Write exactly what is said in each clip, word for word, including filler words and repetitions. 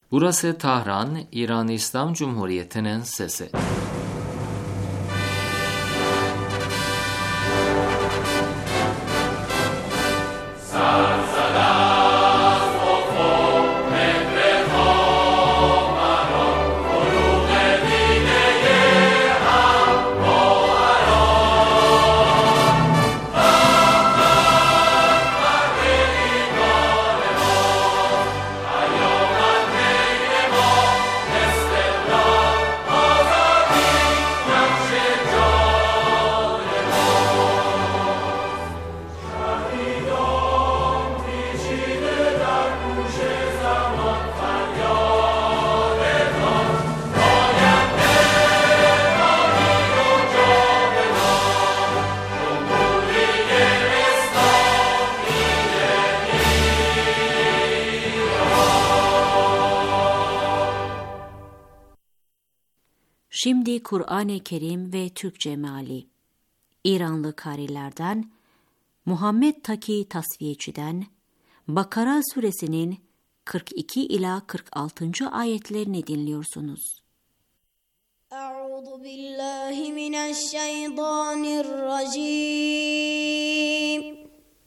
Burası Tahran, İran İslam Cumhuriyeti'nin sesi. Şimdi Kur'an-ı Kerim ve Türkçe meali. İranlı karilerden Muhammed Taki Tasfiyeci'den Bakara suresinin kırk iki ila kırk altıncı ayetlerini dinliyorsunuz. Euzu billahi mineşşeytanirracim.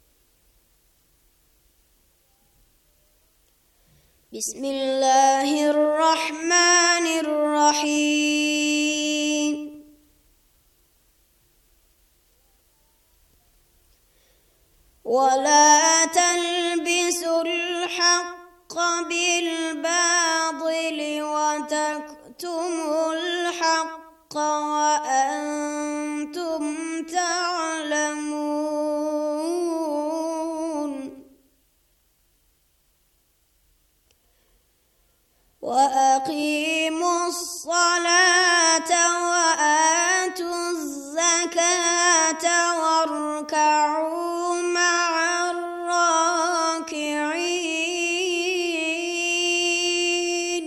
Bismillahirrahmanirrahim. وَلَا تَلْبِسُوا الْحَقَّ بِالْبَاطِلِ وَتَكْتُمُوا الْحَقَّ وَأَنْتُمْ تَعْلَمُونَ وَأَقِيمُوا الصَّلَاةَ وَآتُوا الزَّكَاةَ وَارْكَعُوا مَعَ الرَّاكِعِينَ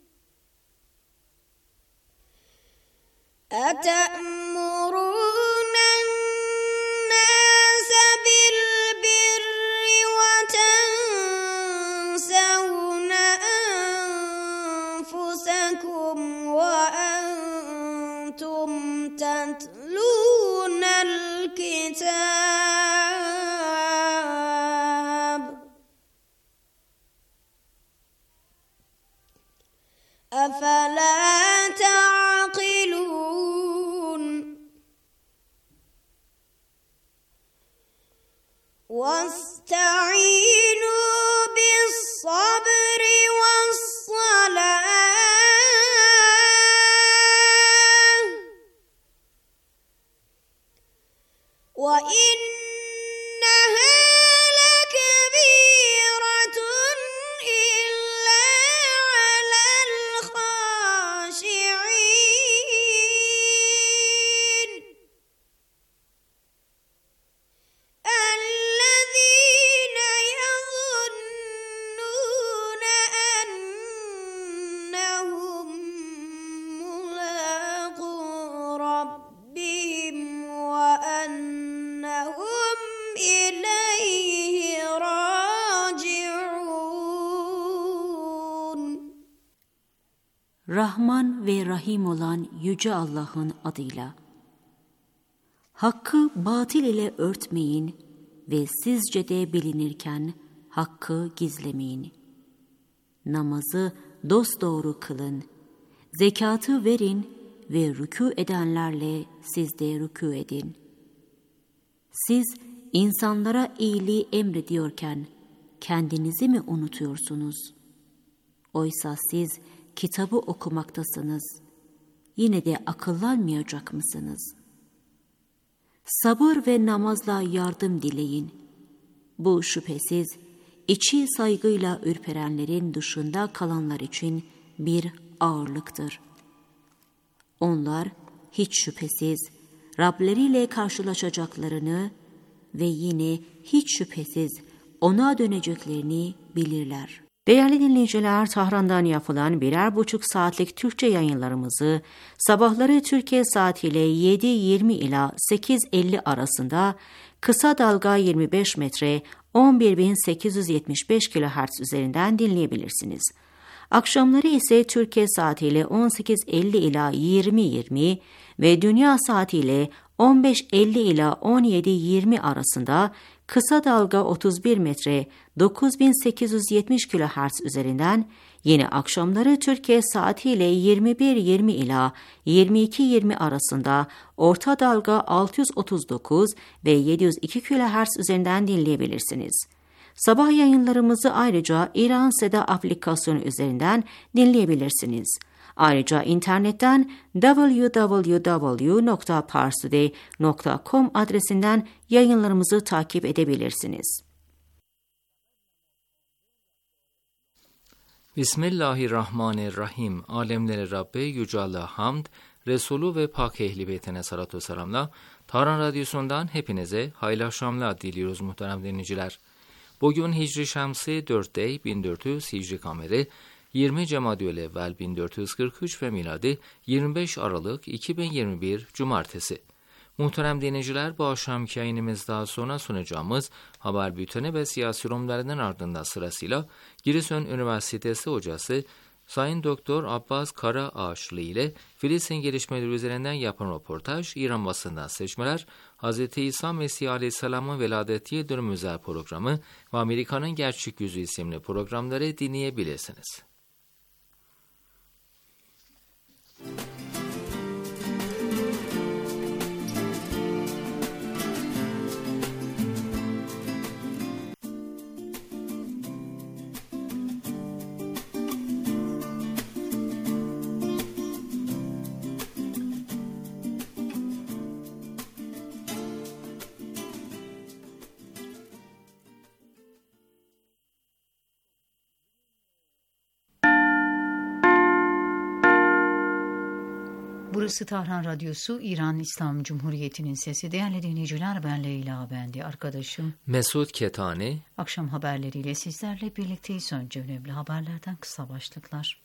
أَتَأْمُرُونَ النَّاسَ بِالْبِرِّ وَتَنْسَوْنَ أَنفُسَكُمْ وَأَنْتُمْ تَتْلُونَ الْكِتَابَ أَفَلَا تَعْقِلُونَ وَاسْتَعِينُوا بِالصَّبْرِ وَالصَّلَاةِ وَإِنَّهَا لَكَبِيرَةٌ إِلَّا عَلَى الْخَاشِعِينَ الَّذِينَ يَظُنُّونَ أَنَّهُم مُّلَاقُو رَبِّهِمْ وَأَنَّهُمْ إِلَيْهِ رَاجِعُونَ. Rahman ve Rahim olan Yüce Allah'ın adıyla. Hakkı batıl ile örtmeyin ve sizce de bilinirken hakkı gizlemeyin. Namazı dosdoğru kılın, zekatı verin ve rükû edenlerle siz de rükû edin. Siz insanlara iyiliği emrediyorken kendinizi mi unutuyorsunuz? Oysa siz kitabı okumaktasınız. Yine de akıllanmayacak mısınız? Sabır ve namazla yardım dileyin. Bu şüphesiz içi saygıyla ürperenlerin dışında kalanlar için bir ağırlıktır. Onlar hiç şüphesiz Rableriyle karşılaşacaklarını ve yine hiç şüphesiz ona döneceklerini bilirler. Değerli dinleyiciler, Tahran'dan yapılan birer buçuk saatlik Türkçe yayınlarımızı sabahları Türkiye saatiyle yedi yirmi ila sekiz elli arasında kısa dalga yirmi beş metre on bir bin sekiz yüz yetmiş beş kilohertz üzerinden dinleyebilirsiniz. Akşamları ise Türkiye saatiyle on sekiz elli ila yirmi yirmi ve dünya saatiyle on beş elli ila on yedi yirmi arasında kısa dalga otuz bir metre dokuz bin sekiz yüz yetmiş kilohertz üzerinden, yine akşamları Türkiye saatiyle yirmi bir yirmi ila yirmi iki yirmi arasında orta dalga altı yüz otuz dokuz ve yedi yüz iki kilohertz üzerinden dinleyebilirsiniz. Sabah yayınlarımızı ayrıca İran Seda aplikasyonu üzerinden dinleyebilirsiniz. Ayrıca internetten double-u double-u double-u nokta parstoday nokta com adresinden yayınlarımızı takip edebilirsiniz. Bismillahirrahmanirrahim. Alemleri Rabbi Yüce Allah'a hamd, Resulü ve Pak Ehli Beytine salatu selamla Tahran Radyosu'ndan hepinize hayırlı akşamlar diliyoruz muhterem dinleyiciler. Bugün Hicri Şemsi dört Dey bin dört yüz, Hicri Kameri yirmi Cemadiyülevvel bin dört yüz kırk üç ve miladi yirmi beş Aralık iki bin yirmi bir Cumartesi. Muhterem dinleyiciler, bu akşamki yayınımızda sonra sunacağımız haber bülteni ve siyasi yorumlarının ardından sırasıyla Giresun Üniversitesi hocası Sayın Doktor Abbas Karaağaçlı ile Filistin gelişmeleri üzerinden yapılan röportaj, İran basından seçmeler, Hz. İsa Mesih Aleyhisselam'ın veladeti dönüm özel programı ve Amerika'nın Gerçek Yüzü isimli programları dinleyebilirsiniz. Burası Tahran Radyosu, İran İslam Cumhuriyeti'nin sesi. Değerli dinleyiciler, ben Leyla Bendi, arkadaşım Mesut Ketani. Akşam haberleriyle sizlerle birlikteyiz. Önce önemli haberlerden kısa başlıklar.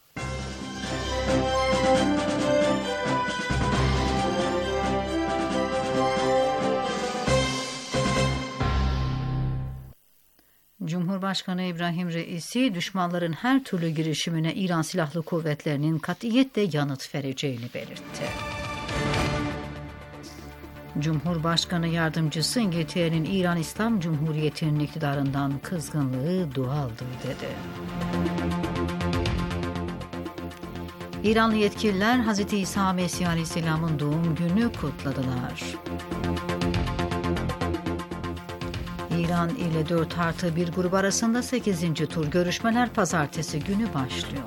Cumhurbaşkanı İbrahim Reisi, düşmanların her türlü girişimine İran Silahlı Kuvvetleri'nin katiyetle yanıt vereceğini belirtti. Cumhurbaşkanı Yardımcısı, İngiltere'nin İran İslam Cumhuriyeti'nin iktidarından kızgınlığı doğaldır dedi. İranlı yetkililer Hz. İsa Mesih Aleyhisselam'ın doğum günü kutladılar. İran ile dört artı bir grup arasında sekizinci tur görüşmeler pazartesi günü başlıyor.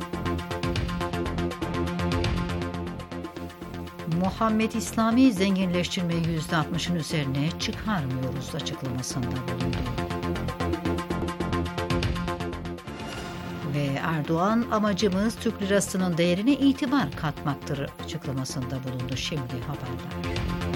Muhammed İslami, zenginleştirmeyi yüzde altmışın üzerine çıkarmıyoruz açıklamasında bulundu. Ve Erdoğan, amacımız Türk lirasının değerine itibar katmaktır açıklamasında bulundu. Şimdi haberler.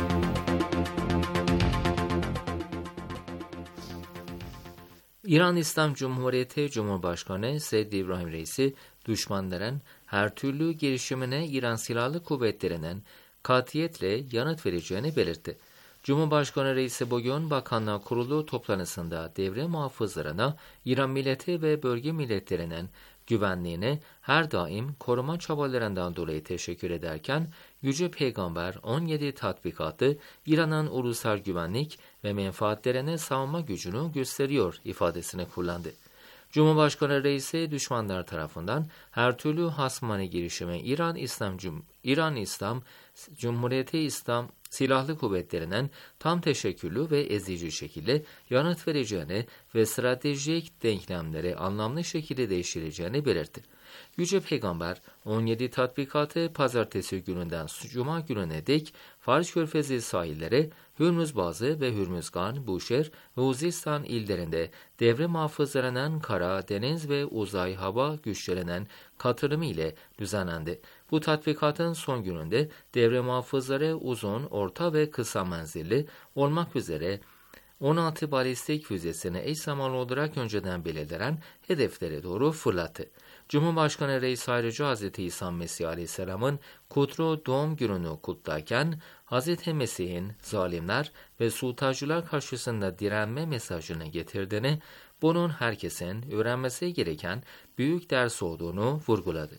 İran İslam Cumhuriyeti Cumhurbaşkanı Seyyid İbrahim Reisi, düşmanların her türlü girişimine İran Silahlı Kuvvetleri'nin katiyetle yanıt vereceğini belirtti. Cumhurbaşkanı Reisi bugün Bakanlar Kurulu toplantısında devre muhafızlarına İran milleti ve bölge milletlerinin güvenliğini her daim koruma çabalarından dolayı teşekkür ederken, Yüce Peygamber on yedi tatbikatı İran'ın ulusal güvenlik ve menfaatlerini savunma gücünü gösteriyor ifadesini kullandı. Cumhurbaşkanı Reisi, düşmanlar tarafından her türlü hasmane girişime İran İslam Cum İran İslam Cumhuriyeti İslam Silahlı Kuvvetleri'nin tam teşekküllü ve ezici şekilde yanıt vereceğini ve stratejik denklemleri anlamlı şekilde değiştireceğini belirtti. Yüce Peygamber on yedi tatbikatı pazartesi gününden cuma gününe dek Fars Körfezi sahilleri, Hürmüzbazı ve Hürmüzgan, Buşer ve Uzistan illerinde devre muhafızlarının kara, deniz ve uzay hava güçlerinin katılımı ile düzenlendi. Bu tatbikatın son gününde devre muhafızları uzun, orta ve kısa menzilli olmak üzere on altı balistik füzesini eş zamanlı olarak önceden belirlenen hedeflere doğru fırlattı. Cumhurbaşkanı Reis ayrıca Hz. İsa Mesih Aleyhisselam'ın kutlu doğum gününü kutlarken Hz. Mesih'in zalimler ve sultacılar karşısında direnme mesajını getirdiğini, bunun herkesin öğrenmesi gereken büyük ders olduğunu vurguladı.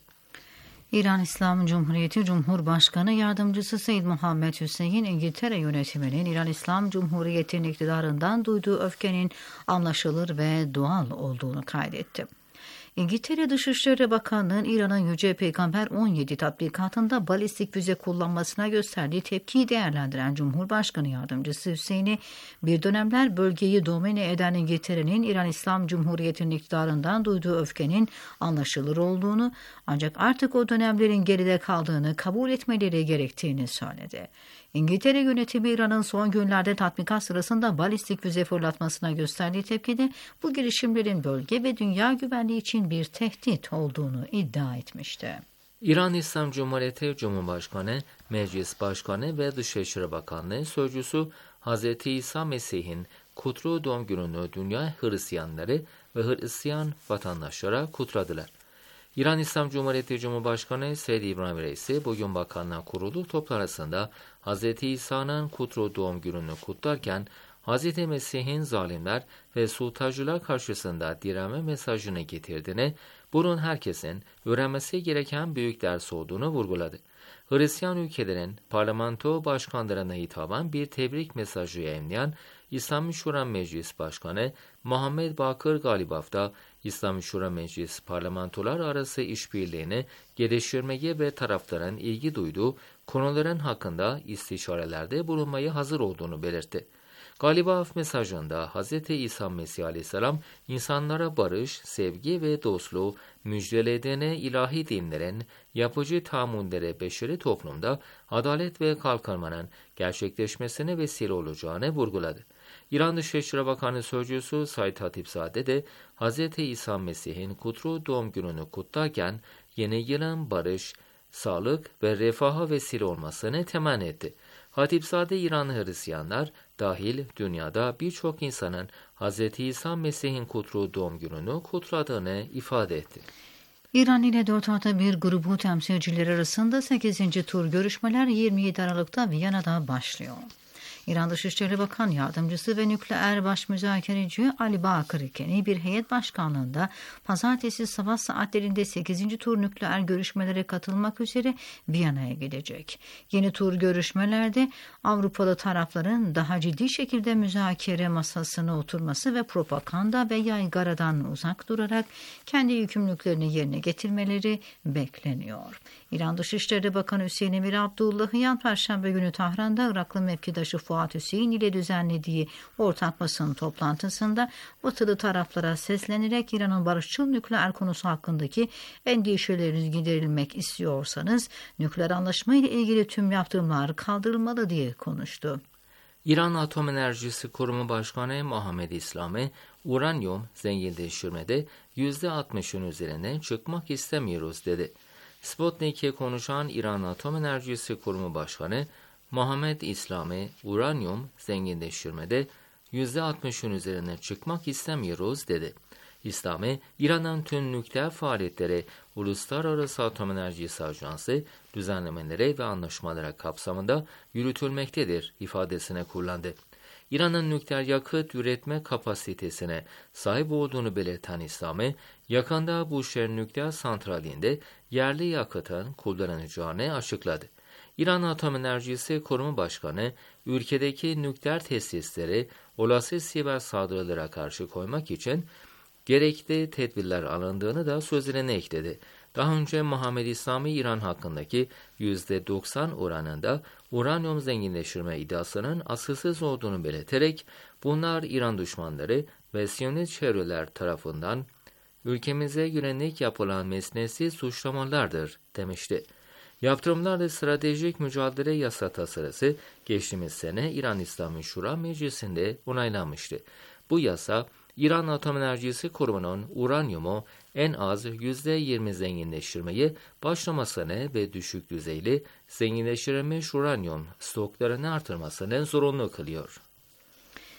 İran İslam Cumhuriyeti Cumhurbaşkanı Yardımcısı Seyyid Muhammed Hüseyin, İngiltere yönetiminin İran İslam Cumhuriyeti'nin iktidarından duyduğu öfkenin anlaşılır ve doğal olduğunu kaydetti. İngiltere Dışişleri Bakanlığı'nın İran'ın Yüce Peygamber on yedi tatbikatında balistik füze kullanmasına gösterdiği tepkiyi değerlendiren Cumhurbaşkanı Yardımcısı Hüseyin'i, bir dönemler bölgeyi domine eden İngiltere'nin İran İslam Cumhuriyeti'nin iktidarından duyduğu öfkenin anlaşılır olduğunu, ancak artık o dönemlerin geride kaldığını kabul etmeleri gerektiğini söyledi. İngiltere yönetimi İran'ın son günlerde tatbikat sırasında balistik füze fırlatmasına gösterdiği tepkide bu girişimlerin bölge ve dünya güvenliği için bir tehdit olduğunu iddia etmişti. İran İslam Cumhuriyeti Cumhurbaşkanı, Meclis Başkanı ve Dışişleri Bakanlığı Sözcüsü Hz. İsa Mesih'in kutlu doğum gününü dünya Hristiyanları ve Hristiyan vatandaşlara kutladılar. İran İslam Cumhuriyeti Cumhurbaşkanı Seyyid İbrahim Reisi bugün Bakanlar Kurulu toplantısı Hz. İsa'nın kutlu doğum gününü kutlarken Hz. Mesih'in zalimler ve sultacılar karşısında direnme mesajını getirdiğini, bunun herkesin öğrenmesi gereken büyük ders olduğunu vurguladı. Hristiyan ülkelerin parlamento başkanlarına hitaben bir tebrik mesajı yayınlayan İslami Şura Meclis Başkanı Muhammed Bakır Galibaf da İslami Şura Meclis parlamentolar arası işbirliğini geliştirmeye ve tarafların ilgi duyduğu konuların hakkında istişarelerde bulunmaya hazır olduğunu belirtti. Galibaf mesajında Hz. İsa Mesih Aleyhisselam insanlara barış, sevgi ve dostluğu müjdelediğine, ilahi dinlerin yapıcı tahammülleri beşeri toplumda adalet ve kalkınmanın gerçekleşmesine vesile olacağını vurguladı. İran Dışişleri Bakanı Sözcüsü Said Hatipzade de Hz. İsa Mesih'in kutlu doğum gününü kutlarken yeni yılın barış, sağlık ve refaha vesile olmasını temenni etti. Hatipzade İranlı Hristiyanlar dahil dünyada birçok insanın Hz. İsa Mesih'in kutlu doğum gününü kutladığını ifade etti. İran ile dört artı bir grubu temsilcileri arasında sekizinci tur görüşmeler yirmi yedi Aralık'ta Viyana'da başlıyor. İran Dışişleri Bakan Yardımcısı ve Nükleer Başmüzakereci Ali Bakır Ikeni bir heyet başkanlığında pazartesi sabah saatlerinde sekizinci tur nükleer görüşmelere katılmak üzere Viyana'ya gidecek. Yeni tur görüşmelerde Avrupalı tarafların daha ciddi şekilde müzakere masasına oturması ve propaganda ve yaygaradan uzak durarak kendi yükümlülüklerini yerine getirmeleri bekleniyor. İran Dışişleri Bakanı Hüseyin Emir Abdullahyan Perşembe günü Tahran'da Iraklı mevkidaşı Fuat Hüseyin ile düzenlediği ortak basın toplantısında batılı taraflara seslenerek İran'ın barışçıl nükleer konusu hakkındaki endişeleriniz giderilmek istiyorsanız nükleer anlaşma ile ilgili tüm yaptırımlar kaldırılmalı diye konuştu. İran Atom Enerjisi Kurumu Başkanı Muhammed İslami, uranyum zenginleştirmede yüzde altmışın üzerine çıkmak istemiyoruz dedi. Sputnik'e konuşan İran Atom Enerjisi Kurumu Başkanı Muhammed İslami, uranyum zenginleştirmede yüzde altmışın üzerine çıkmak istemiyoruz dedi. İslami, İran'ın tüm nükleer faaliyetleri Uluslararası Atom Enerjisi Ajansı düzenlemeleri ve anlaşmalara kapsamında yürütülmektedir ifadesine kullandı. İran'ın nükleer yakıt üretme kapasitesine sahip olduğunu belirten İslami, yakında Bushehr nükleer santralinde yerli yakıtın kullanılacağını açıkladı. İran Atom Enerjisi Kurumu Başkanı, ülkedeki nükleer tesisleri olası siber saldırılara karşı koymak için gerekli tedbirler alındığını da sözlerine ekledi. Daha önce Muhammed İslami, İran hakkındaki yüzde doksan oranında uranyum zenginleştirme iddiasının asılsız olduğunu belirterek, bunlar İran düşmanları ve Siyonist çevreler tarafından ülkemize yönelik yapılan mesnetsiz suçlamalardır demişti. Yaptırımlarla stratejik mücadele yasa tasarısı geçtiğimiz sene İran İslami Şura Meclisi'nde onaylanmıştı. Bu yasa, İran Atom Enerjisi Kurumu'nun uranyumu en az yüzde yirmi zenginleştirmeyi başlamasını ve düşük düzeyli zenginleştirilmiş uranyum stoklarını artırmasını zorunlu kılıyor.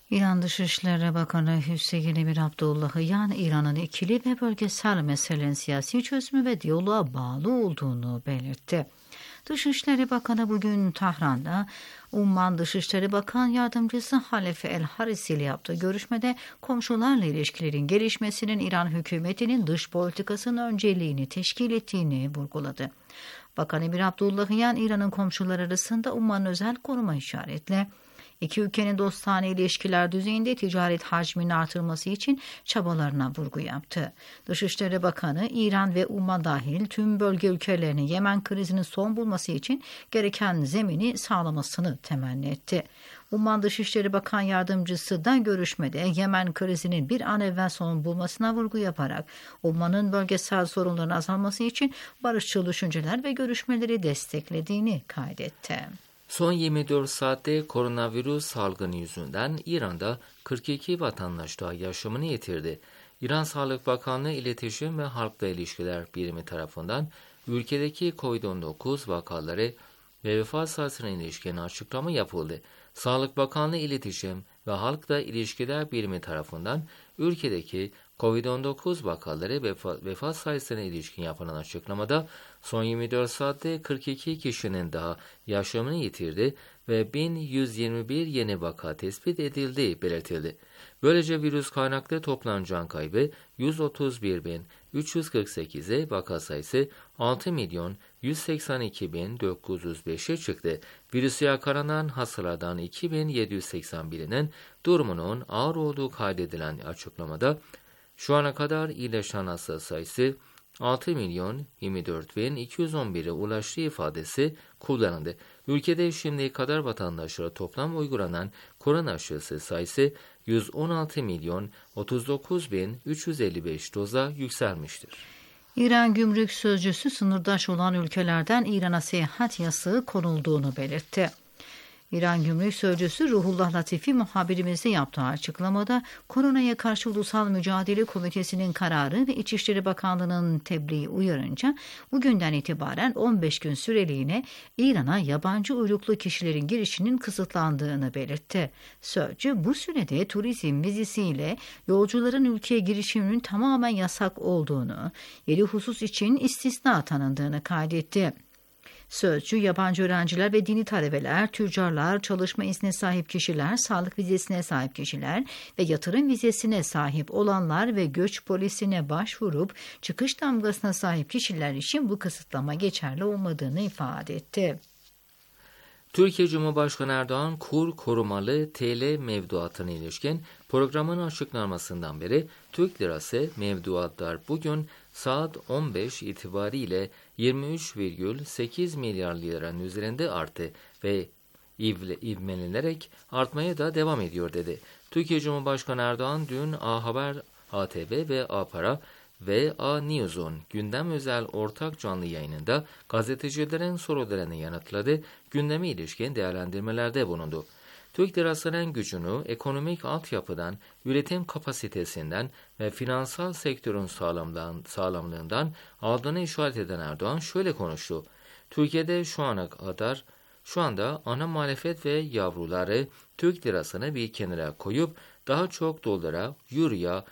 İran Dışişleri Bakanı Hüseyin Emir Abdullahian, İran'ın ikili ve bölgesel meselelerin siyasi çözümü ve diyaloğa bağlı olduğunu belirtti. Dışişleri Bakanı bugün Tahran'da Umman Dışişleri Bakan Yardımcısı Halefe El Harisi ile yaptığı görüşmede komşularla ilişkilerin gelişmesinin İran hükümetinin dış politikasının önceliğini teşkil ettiğini vurguladı. Bakan Emir Abdullahian, İran'ın komşular arasında Umman'ın özel konuma işaretle İki ülkenin dostane ilişkiler düzeyinde ticaret hacminin artırılması için çabalarına vurgu yaptı. Dışişleri Bakanı, İran ve Umman dahil tüm bölge ülkelerinin Yemen krizinin son bulması için gereken zemini sağlamasını temenni etti. Umman Dışişleri Bakan Yardımcısı da görüşmede Yemen krizinin bir an evvel son bulmasına vurgu yaparak Umman'ın bölgesel sorunların azalması için barışçıl düşünceler ve görüşmeleri desteklediğini kaydetti. Son yirmi dört saatte koronavirüs salgını yüzünden İran'da kırk iki vatandaş daha yaşamını yitirdi. İran Sağlık Bakanlığı İletişim ve Halkla İlişkiler Birimi tarafından ülkedeki kovid on dokuz vakaları ve vefat sayısına ilişkin açıklama yapıldı. Sağlık Bakanlığı İletişim ve Halkla İlişkiler Birimi tarafından ülkedeki kovid on dokuz vakaları ve vefat sayısına ilişkin yapılan açıklamada son yirmi dört saatte kırk iki kişinin daha yaşamını yitirdi ve bin yüz yirmi bir yeni vaka tespit edildiği belirtildi. Böylece virüs kaynaklı toplam can kaybı yüz otuz bir bin üç yüz kırk sekize, vaka sayısı altı milyon yüz seksen iki bin dokuz yüz beşe çıktı. Virüse yakalanan hastalardan iki bin yedi yüz seksen birinin durumunun ağır olduğu kaydedilen açıklamada şu ana kadar iyileşen hasta sayısı altı milyon yirmi dört bin iki yüz on bire ulaştığı ifadesi kullanıldı. Ülkede şimdiye kadar vatandaşlara toplam uygulanan korona aşısı sayısı yüz on altı milyon otuz dokuz bin üç yüz elli beş doza yükselmiştir. İran Gümrük Sözcüsü sınırdaş olan ülkelerden İran'a seyahat yasağı konulduğunu belirtti. İran Gümrük Sözcüsü Ruhullah Latifi muhabirimize yaptığı açıklamada koronaya karşı Ulusal Mücadele Komitesi'nin kararı ve İçişleri Bakanlığı'nın tebliği uyarınca bugünden itibaren on beş gün süreliğine İran'a yabancı uyruklu kişilerin girişinin kısıtlandığını belirtti. Sözcü bu sürede turizm vizesiyle yolcuların ülkeye girişiminin tamamen yasak olduğunu, yedi husus için istisna tanındığını kaydetti. Sözcü, yabancı öğrenciler ve dini talebeler, tüccarlar, çalışma iznine sahip kişiler, sağlık vizesine sahip kişiler ve yatırım vizesine sahip olanlar ve göç polisine başvurup çıkış damgasına sahip kişiler için bu kısıtlama geçerli olmadığını ifade etti. Türkiye Cumhurbaşkanı Erdoğan, kur korumalı T L mevduatına ilişkin programın açıklanmasından beri Türk lirası mevduatlar bugün saat on beş itibariyle yirmi üç virgül sekiz milyar liranın üzerinde arttı ve ivle, ivmelenerek artmaya da devam ediyor dedi. Türkiye Cumhurbaşkanı Erdoğan dün A Haber, A T V ve A Para ve A News'un gündem özel ortak canlı yayınında gazetecilerin sorularını yanıtladı, gündeme ilişkin değerlendirmelerde bulundu. Türk lirasının gücünü ekonomik altyapıdan, üretim kapasitesinden ve finansal sektörün sağlamlığından aldığını işaret eden Erdoğan şöyle konuştu. Türkiye'de şu ana kadar şu anda ana muhalefet ve yavruları Türk lirasını bir kenara koyup daha çok dolara, euroya,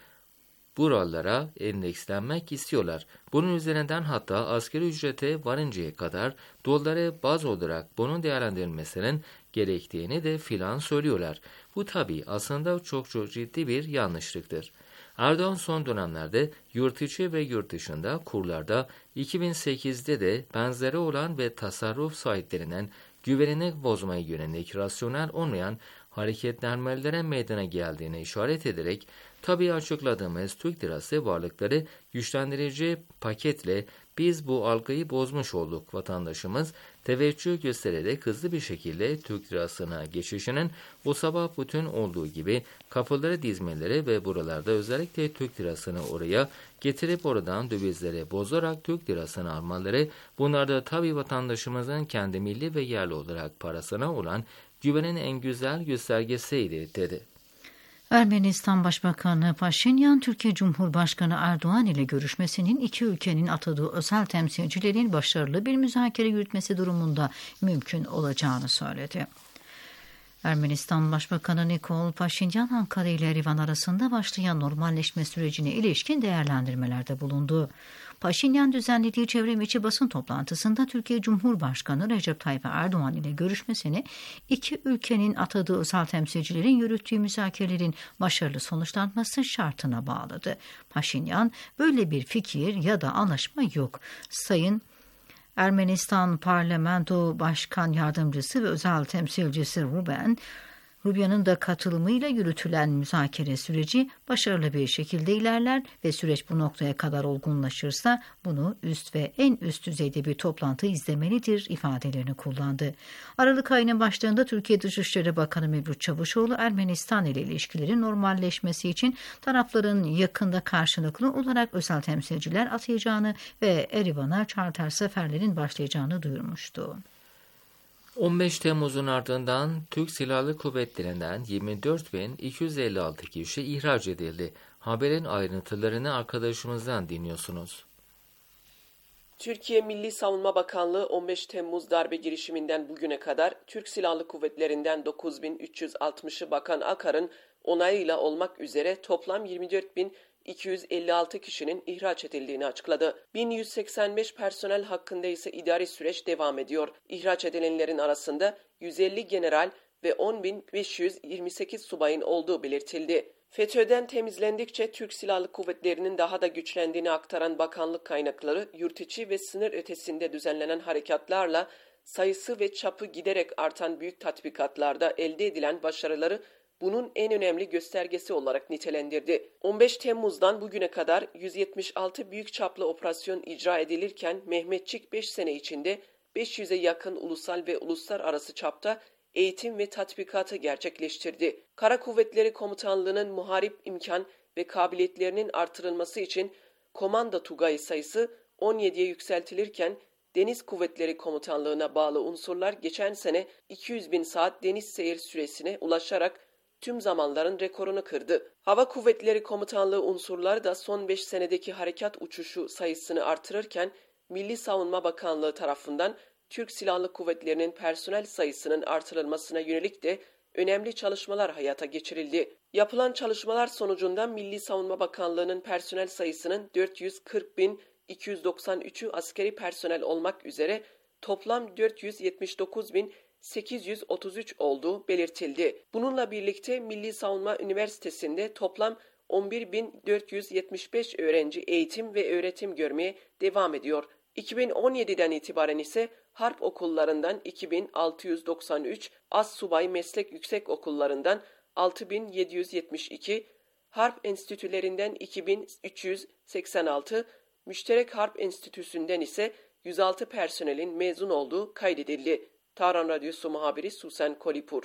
buralara endekslenmek istiyorlar. Bunun üzerinden hatta asgari ücrete varıncaya kadar doları baz olarak bunun değerlendirilmesinin gerektiğini de filan söylüyorlar. Bu tabii aslında çok çok ciddi bir yanlışlıktır. Erdoğan son dönemlerde yurt içi ve yurt dışında kurlarda iki bin sekizde de benzeri olan ve tasarruf sahiplerinin güvenini bozmaya yönelik rasyonel olmayan hareketlenmelere meydana geldiğine işaret ederek tabii açıkladığımız Türk lirası varlıkları güçlendirici paketle biz bu algıyı bozmuş olduk. Vatandaşımız teveccüh göstererek hızlı bir şekilde Türk lirasına geçişinin bu sabah bütün olduğu gibi kapıları dizmeleri ve buralarda özellikle Türk lirasını oraya getirip oradan dövizleri bozarak Türk lirasını almaları, bunlar da tabii vatandaşımızın kendi milli ve yerli olarak parasına olan güvenin en güzel göstergesiydi dedi. Ermenistan Başbakanı Paşinyan, Türkiye Cumhurbaşkanı Erdoğan ile görüşmesinin iki ülkenin atadığı özel temsilcilerin başarılı bir müzakere yürütmesi durumunda mümkün olacağını söyledi. Ermenistan Başbakanı Nikol Paşinyan, Ankara ile Erivan arasında başlayan normalleşme sürecine ilişkin değerlendirmelerde bulundu. Paşinyan düzenlediği çevrim içi basın toplantısında Türkiye Cumhurbaşkanı Recep Tayyip Erdoğan ile görüşmesini iki ülkenin atadığı özel temsilcilerin yürüttüğü müzakerelerin başarılı sonuçlanması şartına bağladı. Paşinyan, böyle bir fikir ya da anlaşma yok. Sayın Ermenistan Parlamento Başkan Yardımcısı ve özel temsilcisi Ruben Rubio'nun da katılımıyla yürütülen müzakere süreci başarılı bir şekilde ilerler ve süreç bu noktaya kadar olgunlaşırsa bunu üst ve en üst düzeyde bir toplantı izlemelidir ifadelerini kullandı. Aralık ayının başlarında Türkiye Dışişleri Bakanı Mevlüt Çavuşoğlu, Ermenistan ile ilişkilerin normalleşmesi için tarafların yakında karşılıklı olarak özel temsilciler atayacağını ve Erivan'a charter seferlerin başlayacağını duyurmuştu. on beş Temmuz'un ardından Türk Silahlı Kuvvetleri'nden yirmi dört bin iki yüz elli altı kişi ihraç edildi. Haberin ayrıntılarını arkadaşımızdan dinliyorsunuz. Türkiye Milli Savunma Bakanlığı on beş Temmuz darbe girişiminden bugüne kadar Türk Silahlı Kuvvetleri'nden dokuz bin üç yüz altmışı Bakan Akar'ın onayıyla olmak üzere toplam yirmi dört bin iki yüz elli altı kişinin ihraç edildiğini açıkladı. bin yüz seksen beş personel hakkında ise idari süreç devam ediyor. İhraç edilenlerin arasında yüz elli general ve on bin beş yüz yirmi sekiz subayın olduğu belirtildi. FETÖ'den temizlendikçe Türk Silahlı Kuvvetleri'nin daha da güçlendiğini aktaran bakanlık kaynakları, yurt içi ve sınır ötesinde düzenlenen harekatlarla sayısı ve çapı giderek artan büyük tatbikatlarda elde edilen başarıları bunun en önemli göstergesi olarak nitelendirdi. on beş Temmuz'dan bugüne kadar yüz yetmiş altı büyük çaplı operasyon icra edilirken Mehmetçik beş sene içinde beş yüze yakın ulusal ve uluslararası çapta eğitim ve tatbikatı gerçekleştirdi. Kara Kuvvetleri Komutanlığı'nın muharip imkan ve kabiliyetlerinin artırılması için komanda tugayı sayısı on yediye yükseltilirken Deniz Kuvvetleri Komutanlığı'na bağlı unsurlar geçen sene iki yüz bin saat deniz seyir süresine ulaşarak tüm zamanların rekorunu kırdı. Hava Kuvvetleri Komutanlığı unsurları da son beş senedeki harekat uçuşu sayısını artırırken Milli Savunma Bakanlığı tarafından Türk Silahlı Kuvvetleri'nin personel sayısının artırılmasına yönelik de önemli çalışmalar hayata geçirildi. Yapılan çalışmalar sonucunda Milli Savunma Bakanlığı'nın personel sayısının dört yüz kırk bin iki yüz doksan üçü askeri personel olmak üzere toplam dört yüz yetmiş dokuz bin sekiz yüz otuz üç olduğu belirtildi. Bununla birlikte Milli Savunma Üniversitesi'nde toplam on bir bin dört yüz yetmiş beş öğrenci eğitim ve öğretim görmeye devam ediyor. iki bin on yediden itibaren ise harp okullarından iki bin altı yüz doksan üç, Assubay Meslek Yüksek Okullarından altı bin yedi yüz yetmiş iki, harp enstitülerinden iki bin üç yüz seksen altı, Müşterek Harp Enstitüsü'nden ise yüz altı personelin mezun olduğu kaydedildi. Tahran Radyosu muhabiri Susan Kolipur.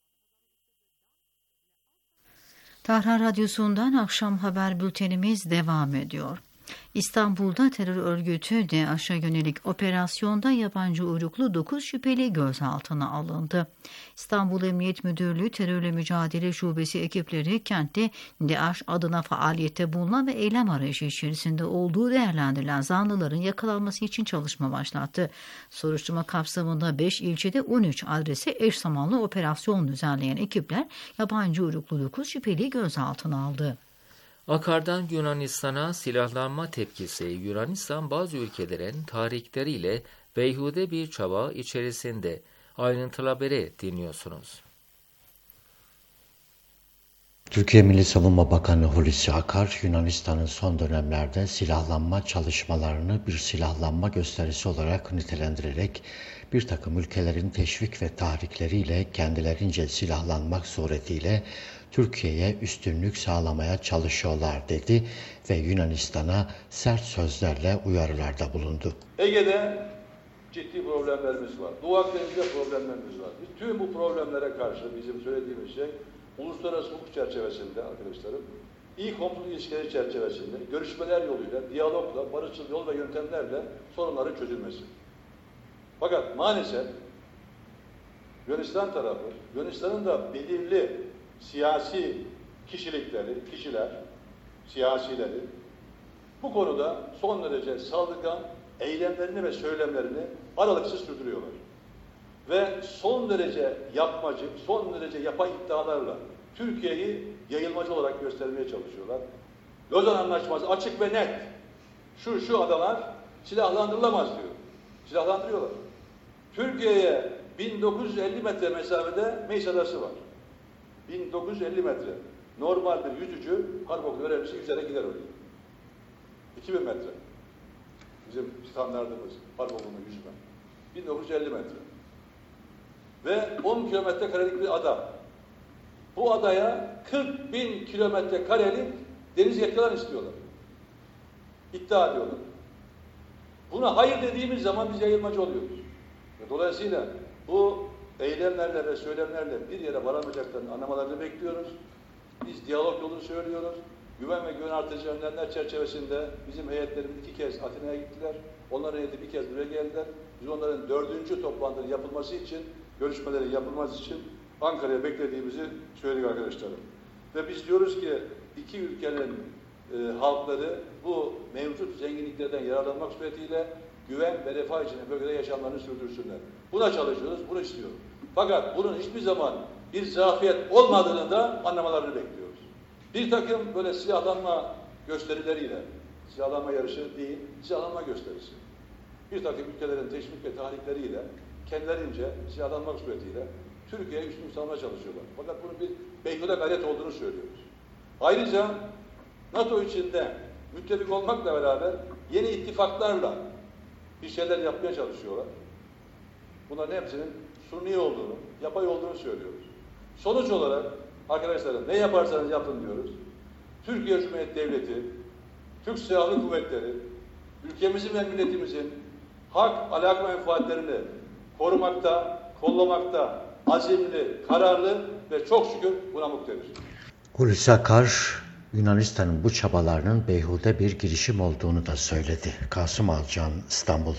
Tahran Radyosu'ndan akşam haber bültenimiz devam ediyor. İstanbul'da terör örgütü DAEŞ'e yönelik operasyonda yabancı uyruklu dokuz şüpheli gözaltına alındı. İstanbul Emniyet Müdürlüğü Terörle Mücadele Şubesi ekipleri kentte DAEŞ adına faaliyette bulunan ve eylem arayışı içerisinde olduğu değerlendirilen zanlıların yakalanması için çalışma başlattı. Soruşturma kapsamında beş ilçede on üç adrese eş zamanlı operasyon düzenleyen ekipler yabancı uyruklu dokuz şüpheli gözaltına aldı. Akar'dan Yunanistan'a silahlanma tepkisi, Yunanistan bazı ülkelerin tahrikleriyle beyhude bir çaba içerisinde. Ayrıntılı haberi dinliyorsunuz. Türkiye Milli Savunma Bakanı Hulusi Akar, Yunanistan'ın son dönemlerde silahlanma çalışmalarını bir silahlanma gösterisi olarak nitelendirerek bir takım ülkelerin teşvik ve tahrikleriyle kendilerince silahlanmak suretiyle Türkiye'ye üstünlük sağlamaya çalışıyorlar dedi ve Yunanistan'a sert sözlerle uyarılarda bulundu. Ege'de ciddi problemlerimiz var. Doğu Akdeniz'de problemlerimiz var. Biz tüm bu problemlere karşı bizim söylediğimiz şey uluslararası hukuk çerçevesinde arkadaşlarım, iyi komşuluk ilişkileri çerçevesinde görüşmeler yoluyla, diyalogla, barışçıl yol ve yöntemlerle sorunların çözülmesi. Fakat maalesef Yunanistan tarafı, Yunanistan'ın da belirli siyasi kişilikleri, kişiler, siyasileri bu konuda son derece saldırgan eylemlerini ve söylemlerini aralıksız sürdürüyorlar. ve son derece yapmacı, son derece yapay iddialarla Türkiye'yi yayılmacı olarak göstermeye çalışıyorlar. Lozan Anlaşması açık ve net. Şu şu adalar silahlandırılamaz diyor. Silahlandırıyorlar. Türkiye'ye bin dokuz yüz elli metre mesafede Meis Adası var. bin dokuz yüz elli metre. Normal bir yüzücü, harp okulu öğrencisi yüzerek gider oraya. iki bin metre. Bizim standartımız harp okulunda yüzme. bin dokuz yüz elli metre. Ve on kilometre karelik bir ada. Bu adaya kırk bin kilometre karelik deniz yetki alanı istiyorlar. İddia ediyorlar. Buna hayır dediğimiz zaman biz yayılmacı oluyoruz. Dolayısıyla bu eylemlerle ve söylemlerle bir yere varamayacaklarını anlamalarını bekliyoruz. Biz diyalog yolunu söylüyoruz. Güven ve güven artırıcı önlemler çerçevesinde bizim heyetlerimiz iki kez Atina'ya gittiler. Onların heyeti bir kez buraya geldiler. Biz onların dördüncü toplantının yapılması için, görüşmelerin yapılması için Ankara'ya beklediğimizi söyledik arkadaşlarım. Ve biz diyoruz ki iki ülkenin e, halkları bu mevcut zenginliklerden yararlanmak suretiyle güven ve refah içinde bölgede yaşamlarını sürdürsünler. Buna çalışıyoruz, bunu istiyoruz. Fakat bunun hiçbir zaman bir zafiyet olmadığını da anlamalarını bekliyoruz. Bir takım böyle silahlanma gösterileriyle, silahlanma yarışı değil, silahlanma gösterisi. Bir takım ülkelerin teşvik ve tahrikleriyle, kendilerince silahlanmak suretiyle Türkiye'ye üstün salmaya çalışıyorlar. Fakat bunun bir beyhude gayret olduğunu söylüyoruz. Ayrıca NATO içinde müttefik olmakla beraber yeni ittifaklarla bir şeyler yapmaya çalışıyorlar. Bunların hepsinin suni olduğunu, yapay olduğunu söylüyoruz. Sonuç olarak arkadaşlarım ne yaparsanız yapın diyoruz. Türkiye Cumhuriyeti Devleti, Türk Silahlı Kuvvetleri, ülkemizin ve milletimizin hak, alaka menfaatlerini korumakta, kollamakta azimli, kararlı ve çok şükür buna muktedir. Hulusi Akar, Yunanistan'ın bu çabalarının beyhude bir girişim olduğunu da söyledi. Kasım Alcan, İstanbul.